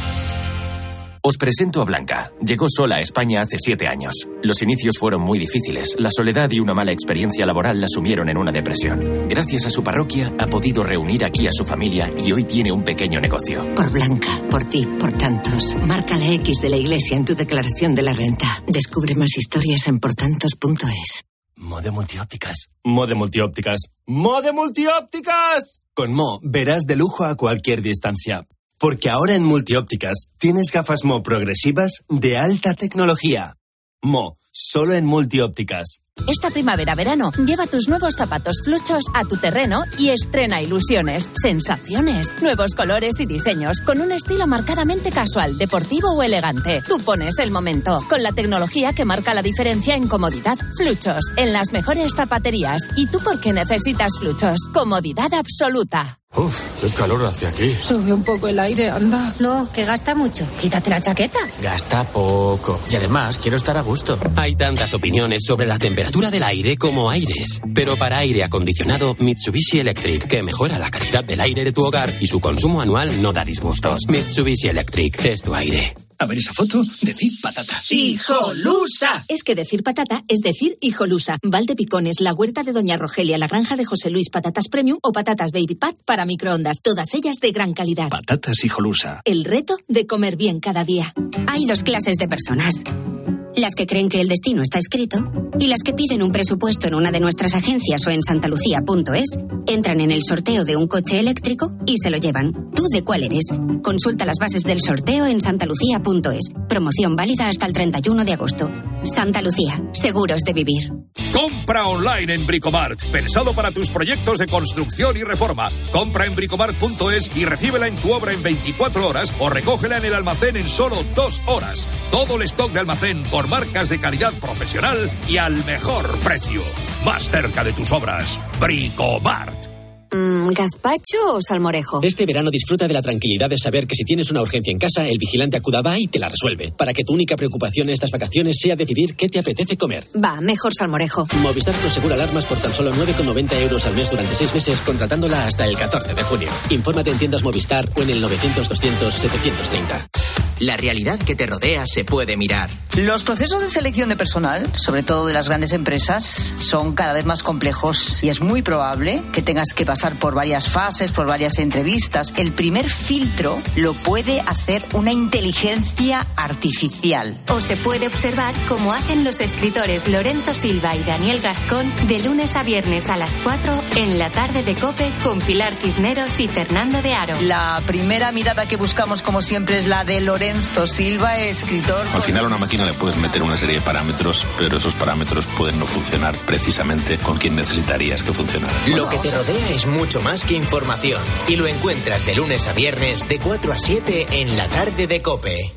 Os presento a Blanca. Llegó sola a España hace siete años. Los inicios fueron muy difíciles. La soledad y una mala experiencia laboral la sumieron en una depresión. Gracias a su parroquia, ha podido reunir aquí a su familia y hoy tiene un pequeño negocio. Por Blanca, por ti, por tantos. Marca la X de la iglesia en tu declaración de la renta. Descubre más historias en portantos punto es. Mode Multiópticas. Mode Multiópticas. ¡Mode Multiópticas! Con Mo verás de lujo a cualquier distancia. Porque ahora en Multiópticas tienes gafas Mo progresivas de alta tecnología. Mo, solo en Multiópticas. Esta primavera-verano, lleva tus nuevos zapatos fluchos a tu terreno y estrena ilusiones, sensaciones, nuevos colores y diseños, con un estilo marcadamente casual, deportivo o elegante. Tú pones el momento, con la tecnología que marca la diferencia en comodidad. Fluchos, en las mejores zapaterías. ¿Y tú por qué necesitas fluchos? Comodidad absoluta. Uf, qué calor hace aquí. Sube un poco el aire, anda. No, que gasta mucho. Quítate la chaqueta. Gasta poco. Y además, quiero estar a gusto. Hay tantas opiniones sobre la temperatura del aire como aires. Pero para aire acondicionado, Mitsubishi Electric, que mejora la calidad del aire de tu hogar y su consumo anual no da disgustos. Mitsubishi Electric es tu aire. A ver esa foto, decir patata. ¡Hijolusa! Es que decir patata es decir hijolusa. Valdepicones, la huerta de Doña Rogelia, la granja de José Luis, patatas premium o patatas baby pat para microondas. Todas ellas de gran calidad. Patatas hijolusa. El reto de comer bien cada día. Hay dos clases de personas. Las que creen que el destino está escrito y las que piden un presupuesto en una de nuestras agencias o en santalucía punto es, entran en el sorteo de un coche eléctrico y se lo llevan. ¿Tú de cuál eres? Consulta las bases del sorteo en santalucía punto es. Promoción válida hasta el treinta y uno de agosto. Santa Lucía, seguros de vivir. Compra online en Bricomart, pensado para tus proyectos de construcción y reforma. Compra en bricomart punto es y recíbela en tu obra en veinticuatro horas o recógela en el almacén en solo dos horas. Todo el stock de almacén por marcas de calidad profesional y al mejor precio. Más cerca de tus obras, Bricomart. Mm, ¿Gazpacho o salmorejo? Este verano disfruta de la tranquilidad de saber que si tienes una urgencia en casa, el vigilante acuda va y te la resuelve. Para que tu única preocupación en estas vacaciones sea decidir qué te apetece comer. Va, mejor salmorejo. Movistar Prosegura alarmas por tan solo nueve con noventa euros al mes durante seis meses, contratándola hasta el catorce de junio. Infórmate en tiendas Movistar o en el novecientos doscientos setecientos treinta. La realidad que te rodea se puede mirar. Los procesos de selección de personal, sobre todo de las grandes empresas, son cada vez más complejos y es muy probable que tengas que pasar por varias fases, por varias entrevistas. El primer filtro lo puede hacer una inteligencia artificial. O se puede observar cómo hacen los escritores Lorenzo Silva y Daniel Gascón de lunes a viernes a las cuatro en la tarde de COPE con Pilar Cisneros y Fernando de Aro. La primera mirada que buscamos, como siempre, es la de Lorenzo Lorenzo Silva, escritor. Al final a una máquina le puedes meter una serie de parámetros, pero esos parámetros pueden no funcionar precisamente con quien necesitarías que funcionara. Lo que te rodea es mucho más que información y lo encuentras de lunes a viernes de cuatro a siete en la tarde de COPE.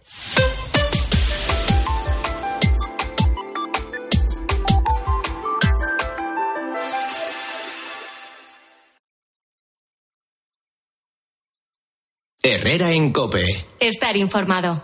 Herrera en COPE. Estar informado.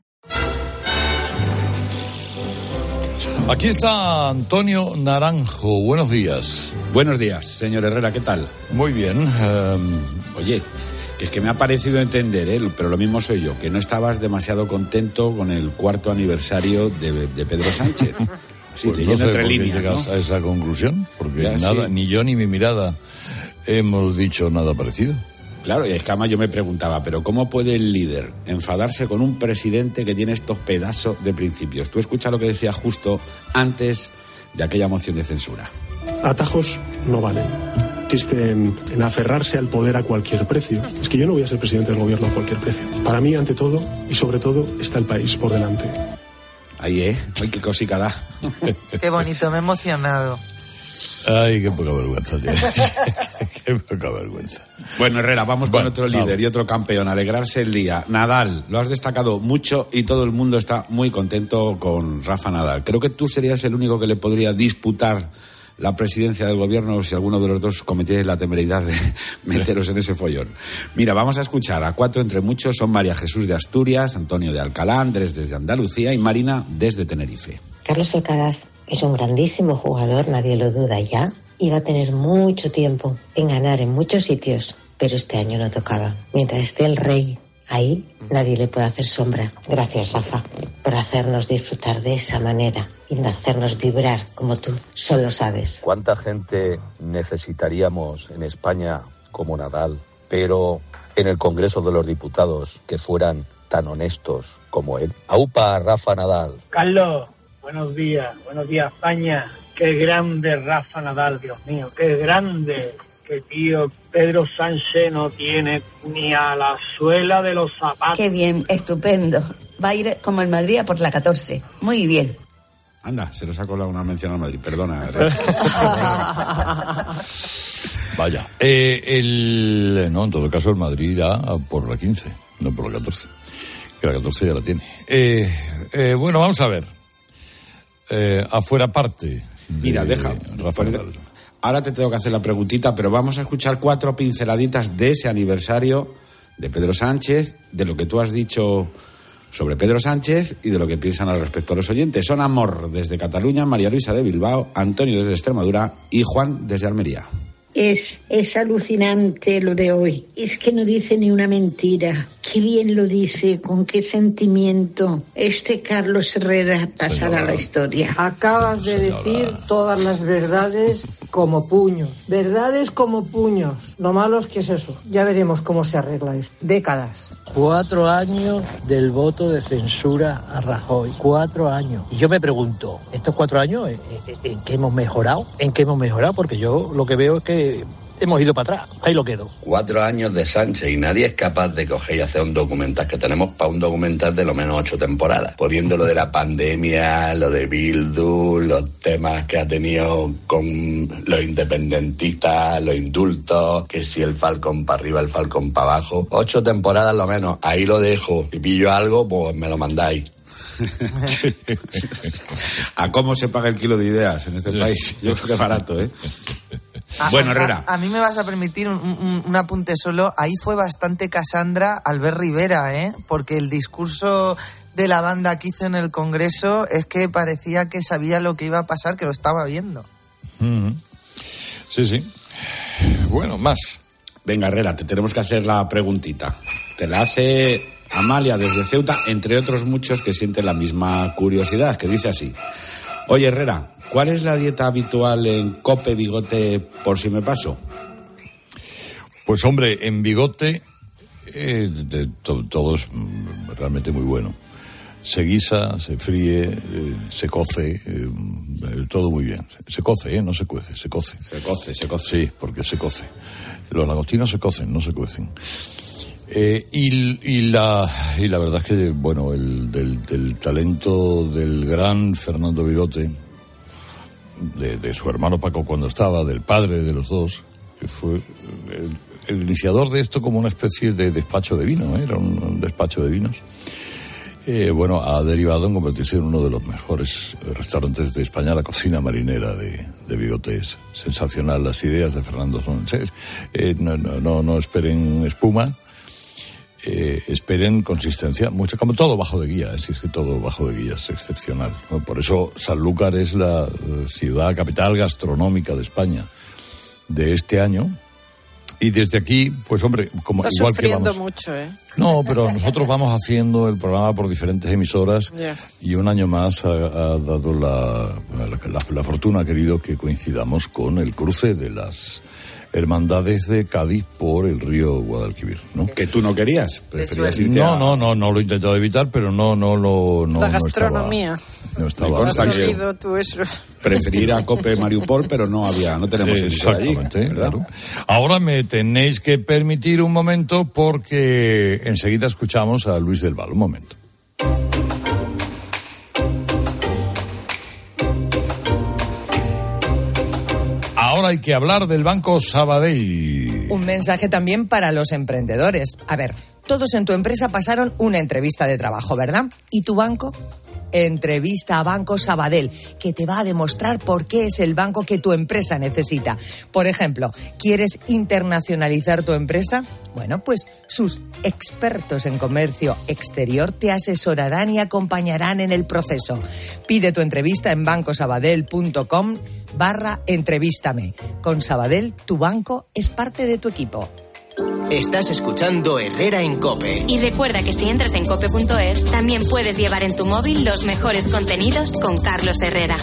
Aquí está Antonio Naranjo. Buenos días. Buenos días, señor Herrera, ¿qué tal? Muy bien. Um... Oye, que es que me ha parecido entender, ¿eh? Pero lo mismo soy yo, que no estabas demasiado contento con el cuarto aniversario de, de Pedro Sánchez. Sí, pues no sé entre por qué líneas, llegas, ¿no?, a esa conclusión, porque ya, nada, sí. Ni yo ni mi mirada hemos dicho nada parecido. Claro, y es que además yo me preguntaba, pero ¿cómo puede el líder enfadarse con un presidente que tiene estos pedazos de principios? Tú escucha lo que decía justo antes de aquella moción de censura. Atajos no valen. consiste en, en aferrarse al poder a cualquier precio. Es que yo no voy a ser presidente del gobierno a cualquier precio. Para mí, ante todo y sobre todo, está el país por delante. Ahí, ¿eh? Ay, qué cosica da. Qué bonito, me he emocionado. Ay, qué poca vergüenza tienes. Qué poca vergüenza. Bueno, Herrera, vamos bueno, con otro líder vamos. Y otro campeón. Alegrarse el día. Nadal, lo has destacado mucho y todo el mundo está muy contento con Rafa Nadal. Creo que tú serías el único que le podría disputar la presidencia del gobierno si alguno de los dos cometiera la temeridad de meteros en ese follón. Mira, vamos a escuchar a cuatro entre muchos. Son María Jesús de Asturias, Antonio de Alcalá, Andrés desde Andalucía y Marina desde Tenerife. Carlos Alcaraz es un grandísimo jugador, nadie lo duda ya, y va a tener mucho tiempo en ganar en muchos sitios, pero este año no tocaba. Mientras esté el rey ahí, nadie le puede hacer sombra. Gracias, Rafa, por hacernos disfrutar de esa manera y hacernos vibrar como tú solo sabes. ¿Cuánta gente necesitaríamos en España como Nadal, pero en el Congreso de los Diputados que fueran tan honestos como él? ¡Aupa, Rafa Nadal! Carlos, buenos días, buenos días, España. Qué grande Rafa Nadal, Dios mío, qué grande. Que tío, Pedro Sánchez no tiene ni a la suela de los zapatos. Qué bien, estupendo. Va a ir como el Madrid a por la catorce. Muy bien. Anda, se nos ha colado una mención al Madrid, perdona. Vaya. Eh, el, no, en todo caso el Madrid irá por la quince, no por la catorce. Que la catorce ya la tiene. Eh, eh, bueno, vamos a ver. Eh, afuera parte. De Mira, deja. Rafa Nadal. Ahora te tengo que hacer la preguntita, pero vamos a escuchar cuatro pinceladitas de ese aniversario de Pedro Sánchez, de lo que tú has dicho sobre Pedro Sánchez y de lo que piensan al respecto los oyentes. Son Amor desde Cataluña, María Luisa de Bilbao, Antonio desde Extremadura y Juan desde Almería. Es, es alucinante lo de hoy. Es que no dice ni una mentira. Qué bien lo dice, con qué sentimiento. Este Carlos Herrera pasará a la historia. Acabas de Señora. decir todas las verdades como puños. Verdades como puños. Lo malo es que es eso. Ya veremos cómo se arregla esto. Décadas. Cuatro años del voto de censura a Rajoy. Cuatro años. Y yo me pregunto, ¿estos cuatro años en, en, en qué hemos mejorado? ¿En qué hemos mejorado? Porque yo lo que veo es que hemos ido para atrás. Ahí lo quedo. Cuatro años de Sánchez y nadie es capaz de coger y hacer un documental que tenemos para un documental de lo menos ocho temporadas. Poniendo lo de la pandemia, lo de Bildu, los temas que ha tenido con los independentistas, los indultos, que si el Falcon para arriba, el Falcon para abajo. Ocho temporadas lo menos. Ahí lo dejo. Si pillo algo, pues me lo mandáis. ¿A cómo se paga el kilo de ideas en este país? Yo creo que es barato, ¿eh? A, bueno, Herrera. A, a mí me vas a permitir un, un, un apunte solo. Ahí fue bastante Cassandra Albert Rivera, ¿eh? Porque el discurso de la banda que hizo en el Congreso es que parecía que sabía lo que iba a pasar, que lo estaba viendo. Mm-hmm. Sí, sí. Bueno, más. Venga, Herrera, te tenemos que hacer la preguntita. Te la hace Amalia desde Ceuta, entre otros muchos que sienten la misma curiosidad, que dice así. Oye, Herrera, ¿cuál es la dieta habitual en Cope Bigote por si me paso? Pues hombre, en Bigote eh, de, to, todo es realmente muy bueno. Se guisa, se fríe, eh, se coce, eh, todo muy bien. Se coce, ¿eh? No se cuece, se coce. Se coce, se coce. Sí, porque se coce. Los langostinos se cocen, no se cuecen. Eh, y, y, la, y la verdad es que, bueno, el del, del talento del gran Fernando Bigote, de, de su hermano Paco cuando estaba, del padre de los dos, que fue el, el iniciador de esto como una especie de despacho de vino, ¿eh? Era un, un despacho de vinos. Eh, bueno, ha derivado en convertirse en uno de los mejores restaurantes de España. La cocina marinera de, de Bigote es sensacional. Las ideas de Fernando son... Eh, no, no, no, no esperen espuma. Eh, esperen consistencia, mucho, como todo bajo de guía, si es que todo bajo de guía es excepcional, ¿no? Por eso Sanlúcar es la ciudad capital gastronómica de España de este año. Y desde aquí, pues hombre, como Está igual que sufriendo vamos... mucho, ¿eh? No, pero nosotros vamos haciendo el programa por diferentes emisoras Yeah. y un año más ha, ha dado la, la, la, la fortuna, querido, que coincidamos con el cruce de las hermandades de Cádiz por el río Guadalquivir, ¿no? Que tú no querías, preferías irte no, a... No, no, no, lo he intentado evitar, pero no, no lo... No, La no gastronomía. Estaba, no estaba. Me consta ¿Has que oído tú eso? preferí ir a Cope Mariupol, pero no había, no tenemos emisora allí, Exactamente, ¿verdad? claro. Ahora me tenéis que permitir un momento porque enseguida escuchamos a Luis del Val. Un momento. Ahora hay que hablar del Banco Sabadell. Un mensaje también para los emprendedores. A ver, todos en tu empresa pasaron una entrevista de trabajo, ¿verdad? ¿Y tu banco? Entrevista a Banco Sabadell, que te va a demostrar por qué es el banco que tu empresa necesita. Por ejemplo, ¿quieres internacionalizar tu empresa? Bueno, pues sus expertos en comercio exterior te asesorarán y acompañarán en el proceso. Pide tu entrevista en bancosabadell.com barra entrevístame. Con Sabadell, tu banco es parte de tu equipo. Estás escuchando Herrera en COPE. Y recuerda que si entras en cope punto es, también puedes llevar en tu móvil los mejores contenidos con Carlos Herrera.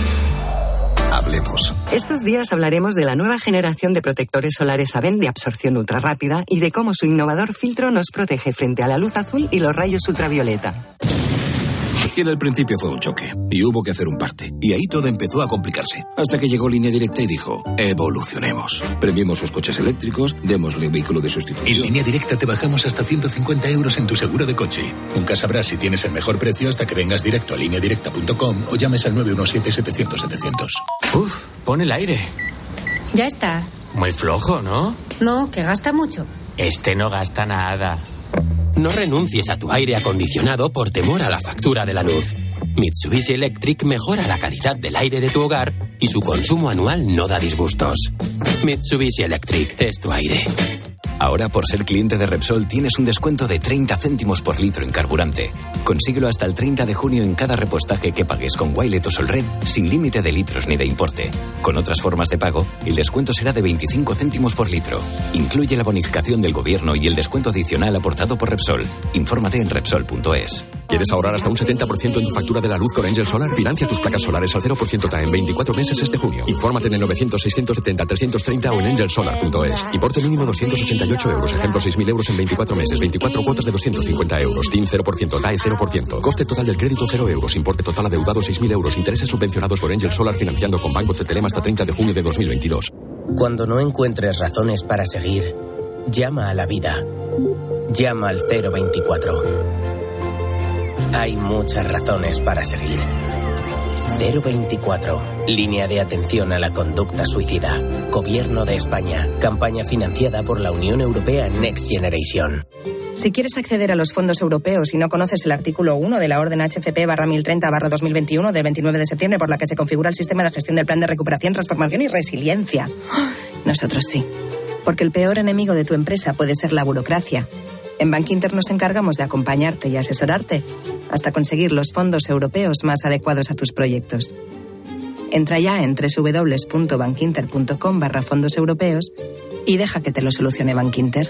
Hablemos. Estos días hablaremos de la nueva generación de protectores solares Aven de absorción ultrarrápida y de cómo su innovador filtro nos protege frente a la luz azul y los rayos ultravioleta. Y en el principio fue un choque, y hubo que hacer un parte. Y ahí todo empezó a complicarse. Hasta que llegó Línea Directa y dijo, evolucionemos. Premiemos sus coches eléctricos, démosle un vehículo de sustitución. En Línea Directa te bajamos hasta ciento cincuenta euros en tu seguro de coche. Nunca sabrás si tienes el mejor precio hasta que vengas directo a línea directa punto com o llames al nueve uno siete, setecientos, setecientos. Uf, pon el aire. Ya está. Muy flojo, ¿no? No, que gasta mucho. Este no gasta nada. No renuncies a tu aire acondicionado por temor a la factura de la luz. Mitsubishi Electric mejora la calidad del aire de tu hogar y su consumo anual no da disgustos. Mitsubishi Electric es tu aire. Ahora, por ser cliente de Repsol, tienes un descuento de treinta céntimos por litro en carburante. Consíguelo hasta el treinta de junio en cada repostaje que pagues con Wilet o Solred, sin límite de litros ni de importe. Con otras formas de pago, el descuento será de veinticinco céntimos por litro. Incluye la bonificación del gobierno y el descuento adicional aportado por Repsol. Infórmate en Repsol punto es. ¿Quieres ahorrar hasta un setenta por ciento en tu factura de la luz con Angel Solar? Financia tus placas solares al cero por ciento T A E en veinticuatro meses este junio. Infórmate en el novecientos, seiscientos setenta, trescientos treinta o en angel solar punto es. Importe mínimo doscientos ochenta y ocho euros. Ejemplo, seis mil euros en veinticuatro meses. veinticuatro cuotas de doscientos cincuenta euros. T I N cero por ciento. T A E cero por ciento. Coste total del crédito cero euros. Importe total adeudado seis mil euros. Intereses subvencionados por Angel Solar financiando con Banco Cetelem hasta treinta de junio de dos mil veintidós. Cuando no encuentres razones para seguir, llama a la vida. Llama al cero veinticuatro. Hay muchas razones para seguir. cero veinticuatro. Línea de atención a la conducta suicida. Gobierno de España. Campaña financiada por la Unión Europea Next Generation. Si quieres acceder a los fondos europeos y no conoces el artículo uno de la orden H C P barra mil treinta barra dos mil veintiuno del veintinueve de septiembre por la que se configura el sistema de gestión del Plan de Recuperación, Transformación y Resiliencia. Nosotros sí. Porque el peor enemigo de tu empresa puede ser la burocracia. En Bankinter nos encargamos de acompañarte y asesorarte hasta conseguir los fondos europeos más adecuados a tus proyectos. Entra ya en doble u doble u doble u punto bankinter punto com barra fondos europeos y deja que te lo solucione Bankinter.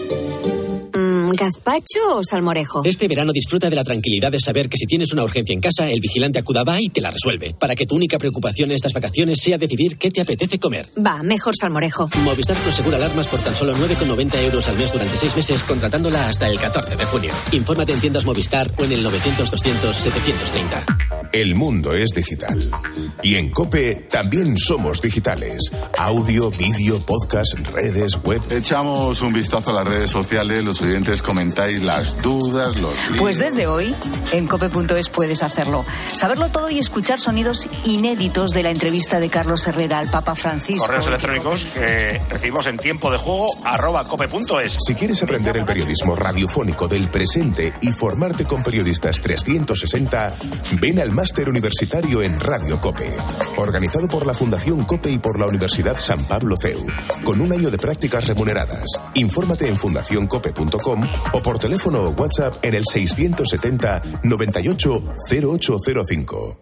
¿Gazpacho o salmorejo? Este verano disfruta de la tranquilidad de saber que si tienes una urgencia en casa, el vigilante acuda y te la resuelve. Para que tu única preocupación en estas vacaciones sea decidir qué te apetece comer. Va, mejor salmorejo. Movistar Prosegura alarmas por tan solo nueve con noventa euros al mes durante seis meses, contratándola hasta el catorce de junio. Infórmate en tiendas Movistar o en el novecientos, doscientos, setecientos treinta. El mundo es digital. Y en COPE también somos digitales. Audio, vídeo, podcast, redes, web. Echamos un vistazo a las redes sociales, los oyentes comentáis las dudas, los líos. Pues desde hoy, en cope punto es puedes hacerlo. Saberlo todo y escuchar sonidos inéditos de la entrevista de Carlos Herrera al Papa Francisco. Correos electrónicos que recibimos en tiempo de juego, arroba cope punto es. Si quieres aprender el periodismo radiofónico del presente y formarte con periodistas trescientos sesenta, ven al máster universitario en Radio COPE, organizado por la Fundación COPE y por la Universidad San Pablo C E U, con un año de prácticas remuneradas. Infórmate en fundación cope punto com o por teléfono o WhatsApp en el seiscientos setenta, noventa y ocho, cero ocho cero cinco.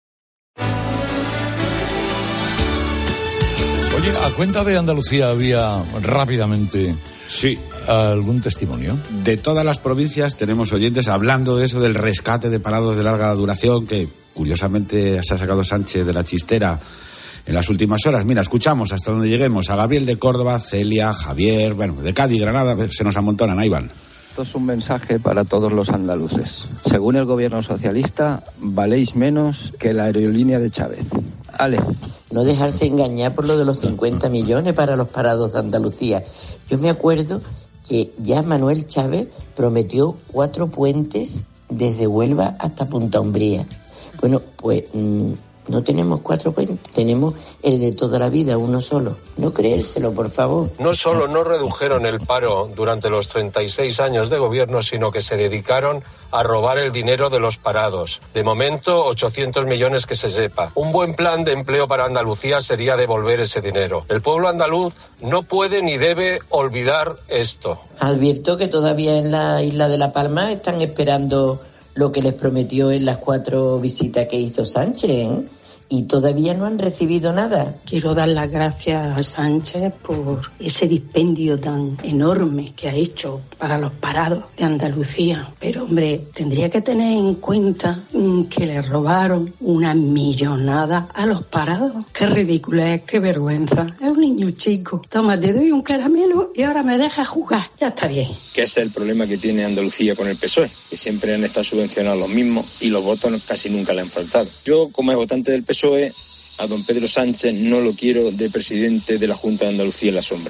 Oye, a cuenta de Andalucía había rápidamente... Sí. ¿Algún testimonio? De todas las provincias tenemos oyentes hablando de eso del rescate de parados de larga duración que curiosamente se ha sacado Sánchez de la chistera en las últimas horas. Mira, escuchamos hasta donde lleguemos a Gabriel de Córdoba, Celia, Javier, bueno, de Cádiz, Granada, se nos amontonan, ahí van. Esto es un mensaje para todos los andaluces. Según el gobierno socialista, valéis menos que la aerolínea de Chávez. Ale. No dejarse engañar por lo de los cincuenta millones para los parados de Andalucía. Yo me acuerdo que ya Manuel Chávez prometió cuatro puentes desde Huelva hasta Punta Umbría. Bueno, pues mmm, no tenemos cuatro puentes, tenemos el de toda la vida, uno solo. No creérselo, por favor. No solo no redujeron el paro durante los treinta y seis años de gobierno, sino que se dedicaron a robar el dinero de los parados. De momento, ochocientos millones que se sepa. Un buen plan de empleo para Andalucía sería devolver ese dinero. El pueblo andaluz no puede ni debe olvidar esto. Advierto que todavía en la isla de La Palma están esperando lo que les prometió en las cuatro visitas que hizo Sánchez, ¿eh? Y todavía no han recibido nada. Quiero dar las gracias a Sánchez por ese dispendio tan enorme que ha hecho para los parados de Andalucía. Pero, hombre, tendría que tener en cuenta que le robaron una millonada a los parados. Qué ridículo es, qué vergüenza. Es un niño chico. Toma, te doy un caramelo y ahora me dejas jugar. Ya está bien. Que ese es el problema que tiene Andalucía con el P S O E, que siempre han estado subvencionados los mismos y los votos casi nunca le han faltado. Yo, como es votante del P S O E, P S O E, a don Pedro Sánchez no lo quiero de presidente de la Junta de Andalucía en la sombra.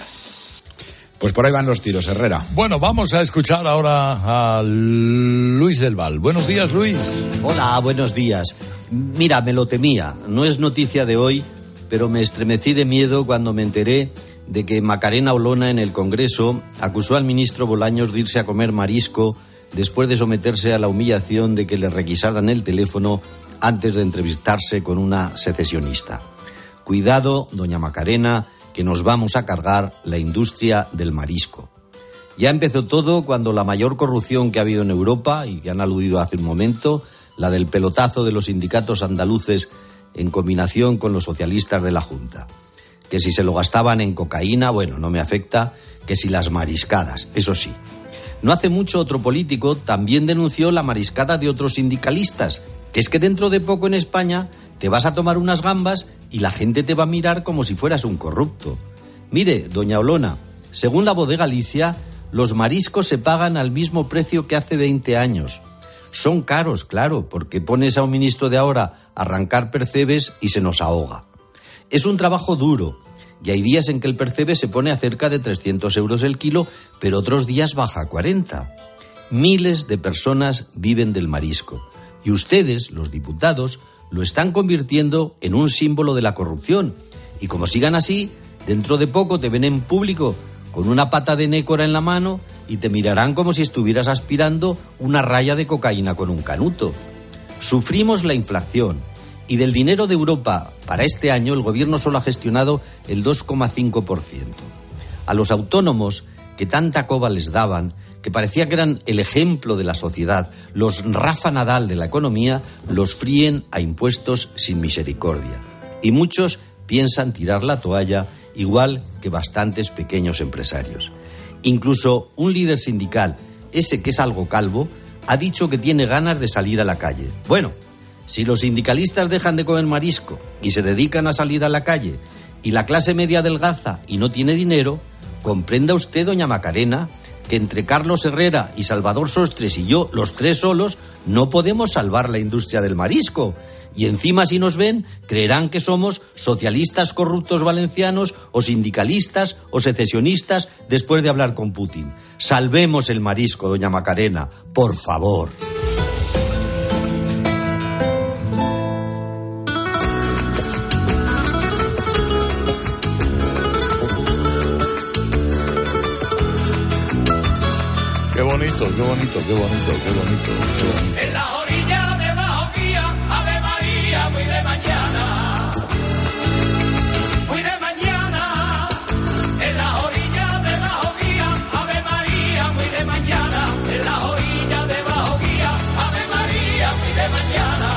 Pues por ahí van los tiros, Herrera. Bueno, vamos a escuchar ahora a Luis del Val. Buenos días, Luis. Hola, buenos días. Mira, me lo temía. No es noticia de hoy, pero me estremecí de miedo cuando me enteré de que Macarena Olona en el Congreso acusó al ministro Bolaños de irse a comer marisco después de someterse a la humillación de que le requisaran el teléfono antes de entrevistarse con una secesionista. Cuidado, doña Macarena, que nos vamos a cargar la industria del marisco. Ya empezó todo cuando la mayor corrupción que ha habido en Europa, y que han aludido hace un momento, la del pelotazo de los sindicatos andaluces en combinación con los socialistas de la Junta. Que si se lo gastaban en cocaína, bueno, no me afecta, que si las mariscadas, eso sí. No hace mucho otro político también denunció la mariscada de otros sindicalistas, que es que dentro de poco en España te vas a tomar unas gambas y la gente te va a mirar como si fueras un corrupto. Mire, doña Olona, según la Voz de Galicia, los mariscos se pagan al mismo precio que hace veinte años. Son caros, claro, porque pones a un ministro de ahora a arrancar percebes y se nos ahoga. Es un trabajo duro y hay días en que el percebe se pone a cerca de trescientos euros el kilo, pero otros días baja a cuarenta. Miles de personas viven del marisco. Y ustedes, los diputados, lo están convirtiendo en un símbolo de la corrupción. Y como sigan así, dentro de poco te ven en público con una pata de nécora en la mano y te mirarán como si estuvieras aspirando una raya de cocaína con un canuto. Sufrimos la inflación y del dinero de Europa para este año el gobierno solo ha gestionado el dos coma cinco por ciento. A los autónomos que tanta coba les daban, que parecía que eran el ejemplo de la sociedad, los Rafa Nadal de la economía, los fríen a impuestos sin misericordia. Y muchos piensan tirar la toalla, igual que bastantes pequeños empresarios. Incluso un líder sindical, ese que es algo calvo, ha dicho que tiene ganas de salir a la calle. Bueno, si los sindicalistas dejan de comer marisco y se dedican a salir a la calle, y la clase media adelgaza y no tiene dinero, comprenda usted, doña Macarena, que entre Carlos Herrera y Salvador Sostres y yo, los tres solos, no podemos salvar la industria del marisco. Y encima, si nos ven, creerán que somos socialistas corruptos valencianos o sindicalistas o secesionistas después de hablar con Putin. Salvemos el marisco, doña Macarena, por favor. Qué bonito, qué bonito, qué bonito, qué bonito, qué bonito. En la orilla de Bajoquía, Ave María, muy de mañana. Muy de mañana. En la orilla de Bajoquía, Ave María, muy de mañana. En la orilla de Bajoquía, Ave María, muy de mañana.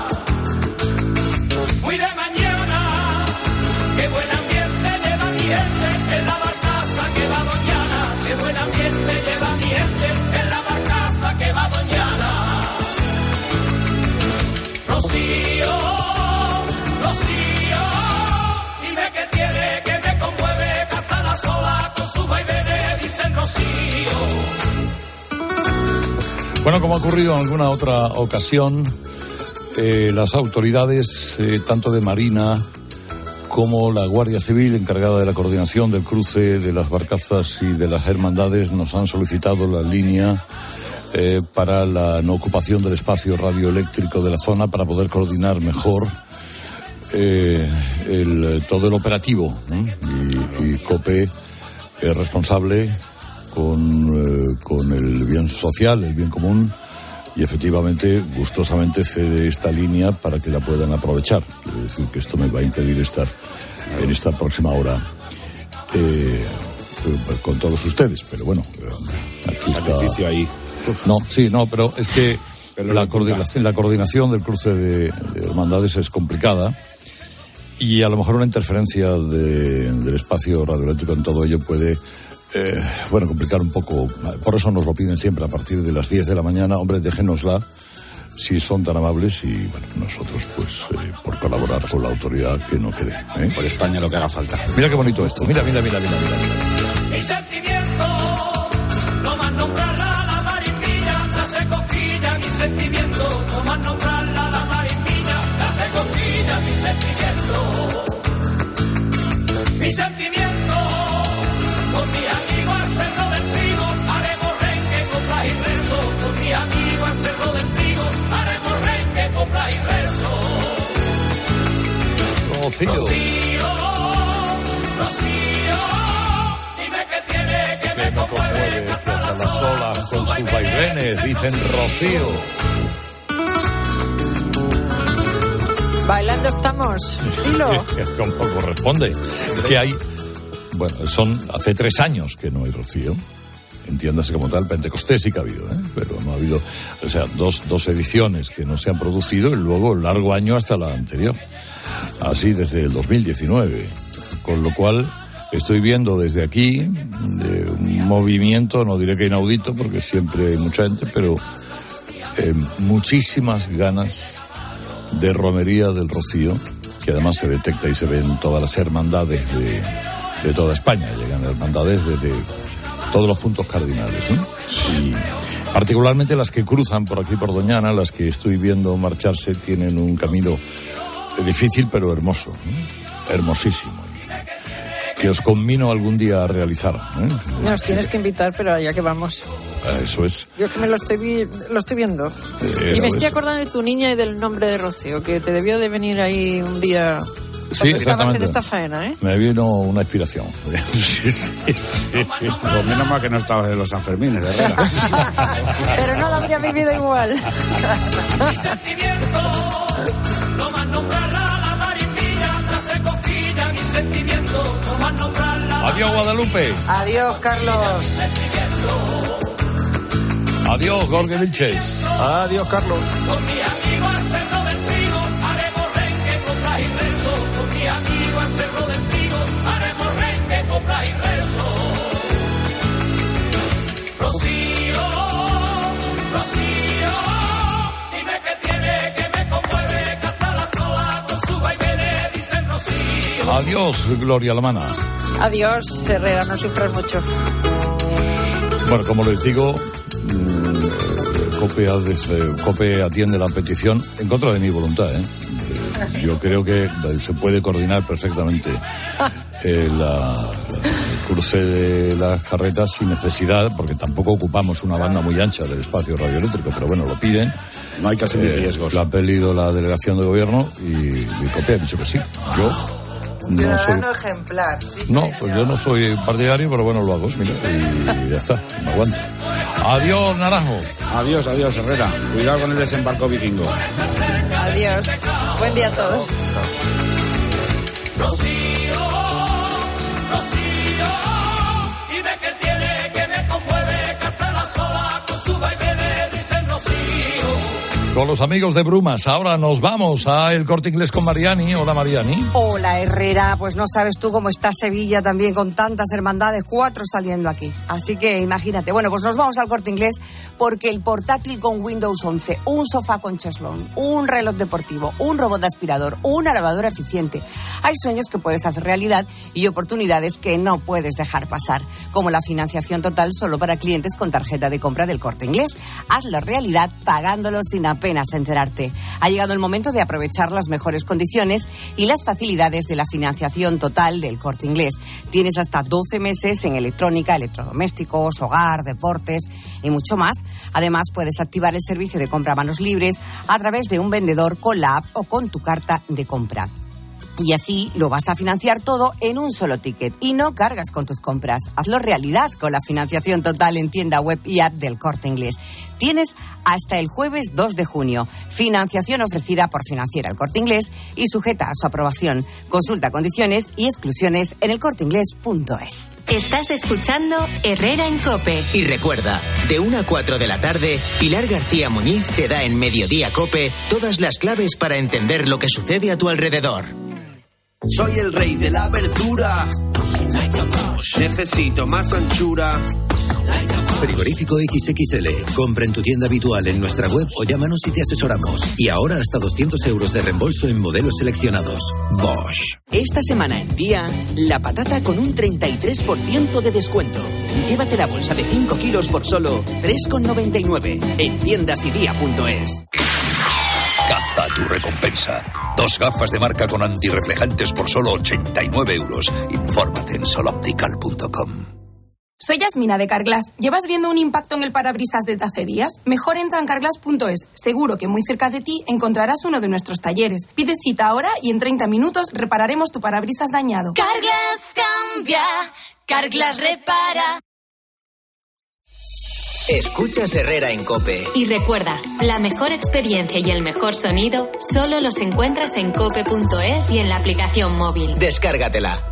Muy de mañana. Qué buen ambiente lleva mi gente en la barcaza que va Doñana. Qué buen ambiente lleva mi gente en la barcaza que va Doñana. Bueno, como ha ocurrido en alguna otra ocasión, eh, las autoridades, eh, tanto de Marina como la Guardia Civil, encargada de la coordinación del cruce de las barcazas y de las hermandades, nos han solicitado la línea eh, para la no ocupación del espacio radioeléctrico de la zona para poder coordinar mejor eh, el, todo el operativo, ¿eh? y, y COPE es responsable con, eh, con el bien social, el bien común, y efectivamente, gustosamente cede esta línea para que la puedan aprovechar. Quiero decir que esto me va a impedir estar en esta próxima hora eh, con todos ustedes, pero bueno, aquí sacrificio está. Ahí. No, sí, no, pero es que pero la coordinación, la coordinación del cruce de, de hermandades es complicada y a lo mejor una interferencia de, del espacio radioeléctrico en todo ello puede Eh, bueno, complicar un poco. Por eso nos lo piden siempre a partir de las diez de la mañana. Hombre, déjenosla si son tan amables y bueno, nosotros pues eh, por colaborar con la autoridad que no quede, ¿eh? Por España lo que haga falta. Mira qué bonito esto. Mira, mira, mira, mira, mira, mira. Mi sentimiento, no más nombrarla la marimbilla, la secojilla, mi sentimiento, no más nombrarla la marimbilla, la secojilla, mi sentimiento. Mi sentimiento, con mi amigo al Cerro del Trigo, haremos rengue, coplas y rezo. Con mi amigo al Cerro del Trigo, haremos rengue, coplas y rezo. Rocío. Rocío, Rocío, dime qué tiene que me conmueve, que hasta las olas con sus vaivenes, dicen Rocío. Bailando estamos, dilo. Como corresponde. Es que hay, bueno, son hace tres años que no hay Rocío. Entiéndase como tal, Pentecostés sí que ha habido, ¿eh? Pero no ha habido, o sea, dos, dos ediciones que no se han producido y luego el largo año hasta la anterior. Así desde el dos mil diecinueve. Con lo cual estoy viendo desde aquí de un movimiento, no diré que inaudito porque siempre hay mucha gente, pero eh, muchísimas ganas de romería del Rocío, que además se detecta y se ve en todas las hermandades de, de toda España. Llegan hermandades desde todos los puntos cardinales, ¿eh? Y particularmente las que cruzan por aquí por Doñana, las que estoy viendo marcharse, tienen un camino difícil pero hermoso, ¿eh? Hermosísimo, que os conmino algún día a realizar, ¿eh? Nos tienes que invitar, pero allá que vamos. Eso es. Yo que me lo estoy, vi- lo estoy viendo. Eh, y me estoy eso. acordando de tu niña y del nombre de Rocío, que te debió de venir ahí un día Sí, cuando estabas en exactamente. esta faena, ¿eh? Me vino una inspiración. Sí, sí, sí. Pues menos mal que no estabas en los Sanfermines, de Herrera. Pero no lo habría vivido igual. Mi sentimiento, no más nombrarla la marimbilla, la secojilla, mi sentimiento, no más nombrarla. Adiós, Guadalupe. Adiós, Carlos. Adiós, Jorge Vilches. Adiós, Carlos. Con mi amigo al Cerro del Trigo, haremos rengue, coplas y rezo. Con mi amigo al Cerro del Trigo, haremos rengue, coplas y rezo. Rocío, Rocío, dime qué tiene que me conmueve, que hasta las olas con su vaivenes dicen Rocío. Adiós, Gloria Lamana. Adiós, Herrera, no sufras mucho. Bueno, como les digo, mm, COPE, ha des- eh, COPE atiende la petición en contra de mi voluntad, ¿eh? Eh, Yo creo que se puede coordinar perfectamente eh, la, la- el cruce de las carretas sin necesidad, porque tampoco ocupamos una banda muy ancha del espacio radioeléctrico, pero bueno, lo piden. No hay que asumir Eh, riesgos. Lo ha pedido la delegación de gobierno y, y COPE ha dicho que sí. Yo no soy... ejemplar, sí. No, pues yo no soy partidario, pero bueno, lo hago, mira, y ya está, me aguanto. Adiós, Naranjo. Adiós, adiós, Herrera. Cuidado con el desembarco vikingo. Adiós. Buen día a todos. Rocío, Rocío, dime qué tiene que me conmueve, que hasta las olas con su vaivenes dicen Rocío. Con los amigos de Brumas, ahora nos vamos a El Corte Inglés con Mariani. Hola, Mariani. Hola, Herrera. Pues no sabes tú cómo está Sevilla también con tantas hermandades, cuatro saliendo aquí. Así que imagínate. Bueno, pues nos vamos al Corte Inglés porque el portátil con Windows once, un sofá con cheslón, un reloj deportivo, un robot aspirador, una lavadora eficiente. Hay sueños que puedes hacer realidad y oportunidades que no puedes dejar pasar, como la financiación total solo para clientes con tarjeta de compra del Corte Inglés. Hazlo realidad pagándolo sin apenas enterarte. Ha llegado el momento de aprovechar las mejores condiciones y las facilidades de la financiación total del Corte Inglés. Tienes hasta doce meses en electrónica, electrodomésticos, hogar, deportes y mucho más. Además, puedes activar el servicio de compra a manos libres a través de un vendedor con la app o con tu carta de compra. Y así lo vas a financiar todo en un solo ticket y no cargas con tus compras. Hazlo realidad con la financiación total en tienda web y app del Corte Inglés. Tienes hasta el jueves dos de junio. Financiación ofrecida por Financiera El Corte Inglés y sujeta a su aprobación. Consulta condiciones y exclusiones en el corte inglés punto es. Estás escuchando Herrera en COPE. Y recuerda, de una a cuatro de la tarde, Pilar García Muñiz te da en Mediodía COPE todas las claves para entender lo que sucede a tu alrededor. Soy el rey de la verdura. Necesito más anchura. Frigorífico equis equis ele. Compra en tu tienda habitual en nuestra web o llámanos y te asesoramos. Y ahora hasta doscientos euros de reembolso en modelos seleccionados. Bosch. Esta semana en Día, la patata con un treinta y tres por ciento de descuento. Llévate la bolsa de cinco kilos por solo tres con noventa y nueve en tiendas y día punto es. Caza tu recompensa. Dos gafas de marca con antirreflejantes por solo ochenta y nueve euros. Infórmate en soloptical punto com. Soy Yasmina de Carglass. ¿Llevas viendo un impacto en el parabrisas desde hace días? Mejor entra en carglass punto es. Seguro que muy cerca de ti encontrarás uno de nuestros talleres. Pide cita ahora y en treinta minutos repararemos tu parabrisas dañado. Carglass cambia, Carglass repara. Escuchas Herrera en COPE. Y recuerda, la mejor experiencia y el mejor sonido solo los encuentras en cope punto es y en la aplicación móvil. Descárgatela.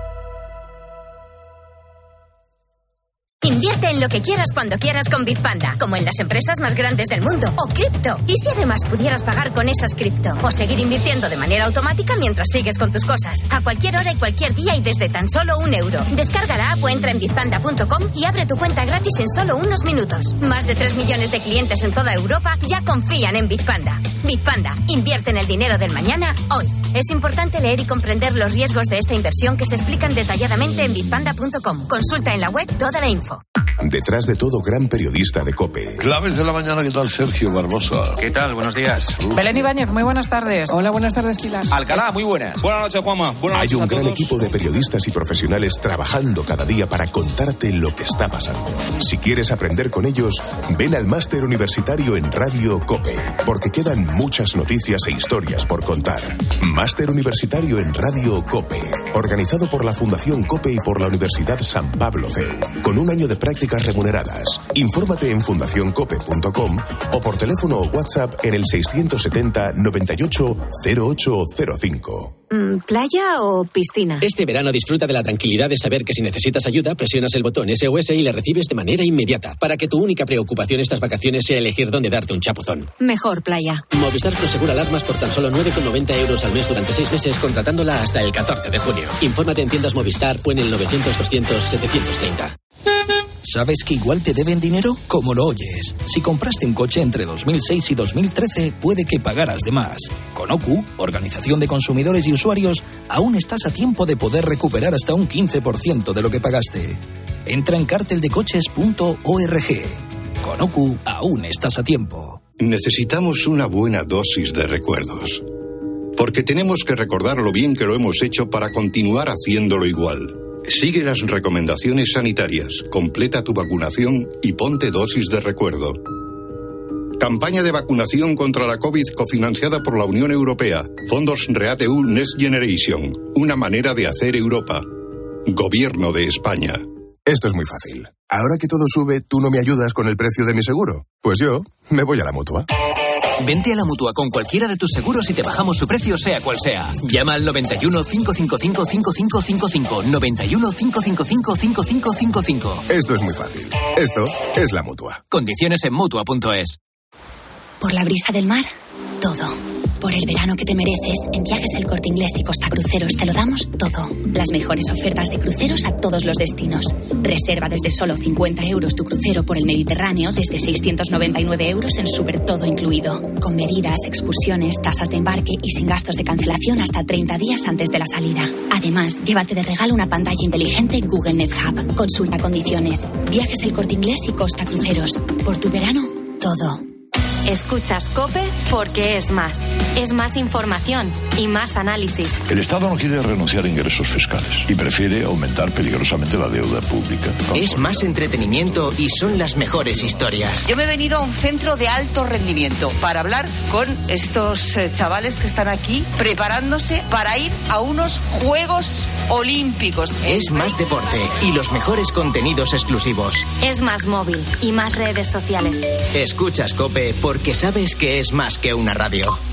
Invierte en lo que quieras cuando quieras con Bitpanda, como en las empresas más grandes del mundo, o cripto. ¿Y si además pudieras pagar con esas cripto? O seguir invirtiendo de manera automática mientras sigues con tus cosas, a cualquier hora y cualquier día y desde tan solo un euro. Descarga la app o entra en bitpanda punto com y abre tu cuenta gratis en solo unos minutos. Más de tres millones de clientes en toda Europa ya confían en Bitpanda. Bitpanda, invierte en el dinero del mañana, hoy. Es importante leer y comprender los riesgos de esta inversión que se explican detalladamente en bitpanda punto com. Consulta en la web toda la info. Detrás de todo, gran periodista de COPE. Claves de la mañana, ¿qué tal, Sergio Barbosa? ¿Qué tal? Buenos días. Uf. Belén Ibáñez, muy buenas tardes. Hola, buenas tardes, Pilar. Alcalá, muy buenas. Buenas noches, Juanma. Buenas Hay noches un a gran todos. equipo de periodistas y profesionales trabajando cada día para contarte lo que está pasando. Si quieres aprender con ellos, ven al máster universitario en Radio COPE, porque quedan muchas noticias e historias por contar. Máster universitario en Radio COPE, organizado por la Fundación COPE y por la Universidad San Pablo C E U, con un año de prácticas remuneradas. Infórmate en fundación cope punto com o por teléfono o WhatsApp en el seiscientos setenta noventa y ocho cero ocho cero cinco. ¿Playa o piscina? Este verano disfruta de la tranquilidad de saber que si necesitas ayuda, presionas el botón S O S y le recibes de manera inmediata, para que tu única preocupación estas vacaciones sea elegir dónde darte un chapuzón. Mejor playa. Movistar Prosegura Alarmas por tan solo nueve con noventa euros al mes durante seis meses, contratándola hasta el catorce de junio. Infórmate en tiendas Movistar o en el novecientos doscientos setecientos treinta. ¿Sabes que igual te deben dinero? Como lo oyes. Si compraste un coche entre dos mil seis y dos mil trece, puede que pagaras de más. Con O C U, Organización de Consumidores y Usuarios, aún estás a tiempo de poder recuperar hasta un quince por ciento de lo que pagaste. Entra en cartel de coches punto org. Con O C U, aún estás a tiempo. Necesitamos una buena dosis de recuerdos. Porque tenemos que recordar lo bien que lo hemos hecho para continuar haciéndolo igual. Sigue las recomendaciones sanitarias, completa tu vacunación y ponte dosis de recuerdo. Campaña de vacunación contra la COVID cofinanciada por la Unión Europea. Fondos REATEU Next Generation. Una manera de hacer Europa. Gobierno de España. Esto es muy fácil. Ahora que todo sube, ¿tú no me ayudas con el precio de mi seguro? Pues yo me voy a la Mutua. Vente a la Mutua con cualquiera de tus seguros y te bajamos su precio sea cual sea. Llama al noventa y uno, cinco cinco cinco, cinco cinco cinco cinco. noventa y uno, cinco cinco cinco, cinco cinco cinco cinco. Esto es muy fácil. Esto es la Mutua. Condiciones en Mutua punto es. Por la brisa del mar, todo. Por el verano que te mereces, en Viajes El Corte Inglés y Costa Cruceros te lo damos todo. Las mejores ofertas de cruceros a todos los destinos. Reserva desde solo cincuenta euros tu crucero por el Mediterráneo, desde seiscientos noventa y nueve euros en súper todo incluido. Con bebidas, excursiones, tasas de embarque y sin gastos de cancelación hasta treinta días antes de la salida. Además, llévate de regalo una pantalla inteligente Google Nest Hub. Consulta condiciones. Viajes El Corte Inglés y Costa Cruceros. Por tu verano, todo. Escuchas COPE porque es más. Es más información y más análisis. El Estado no quiere renunciar a ingresos fiscales y prefiere aumentar peligrosamente la deuda pública. Es más entretenimiento y son las mejores historias. Yo me he venido a un centro de alto rendimiento para hablar con estos eh, chavales que están aquí preparándose para ir a unos Juegos Olímpicos. Es más deporte y los mejores contenidos exclusivos. Es más móvil y más redes sociales. Escuchas COPE porque sabes que es más que una radio.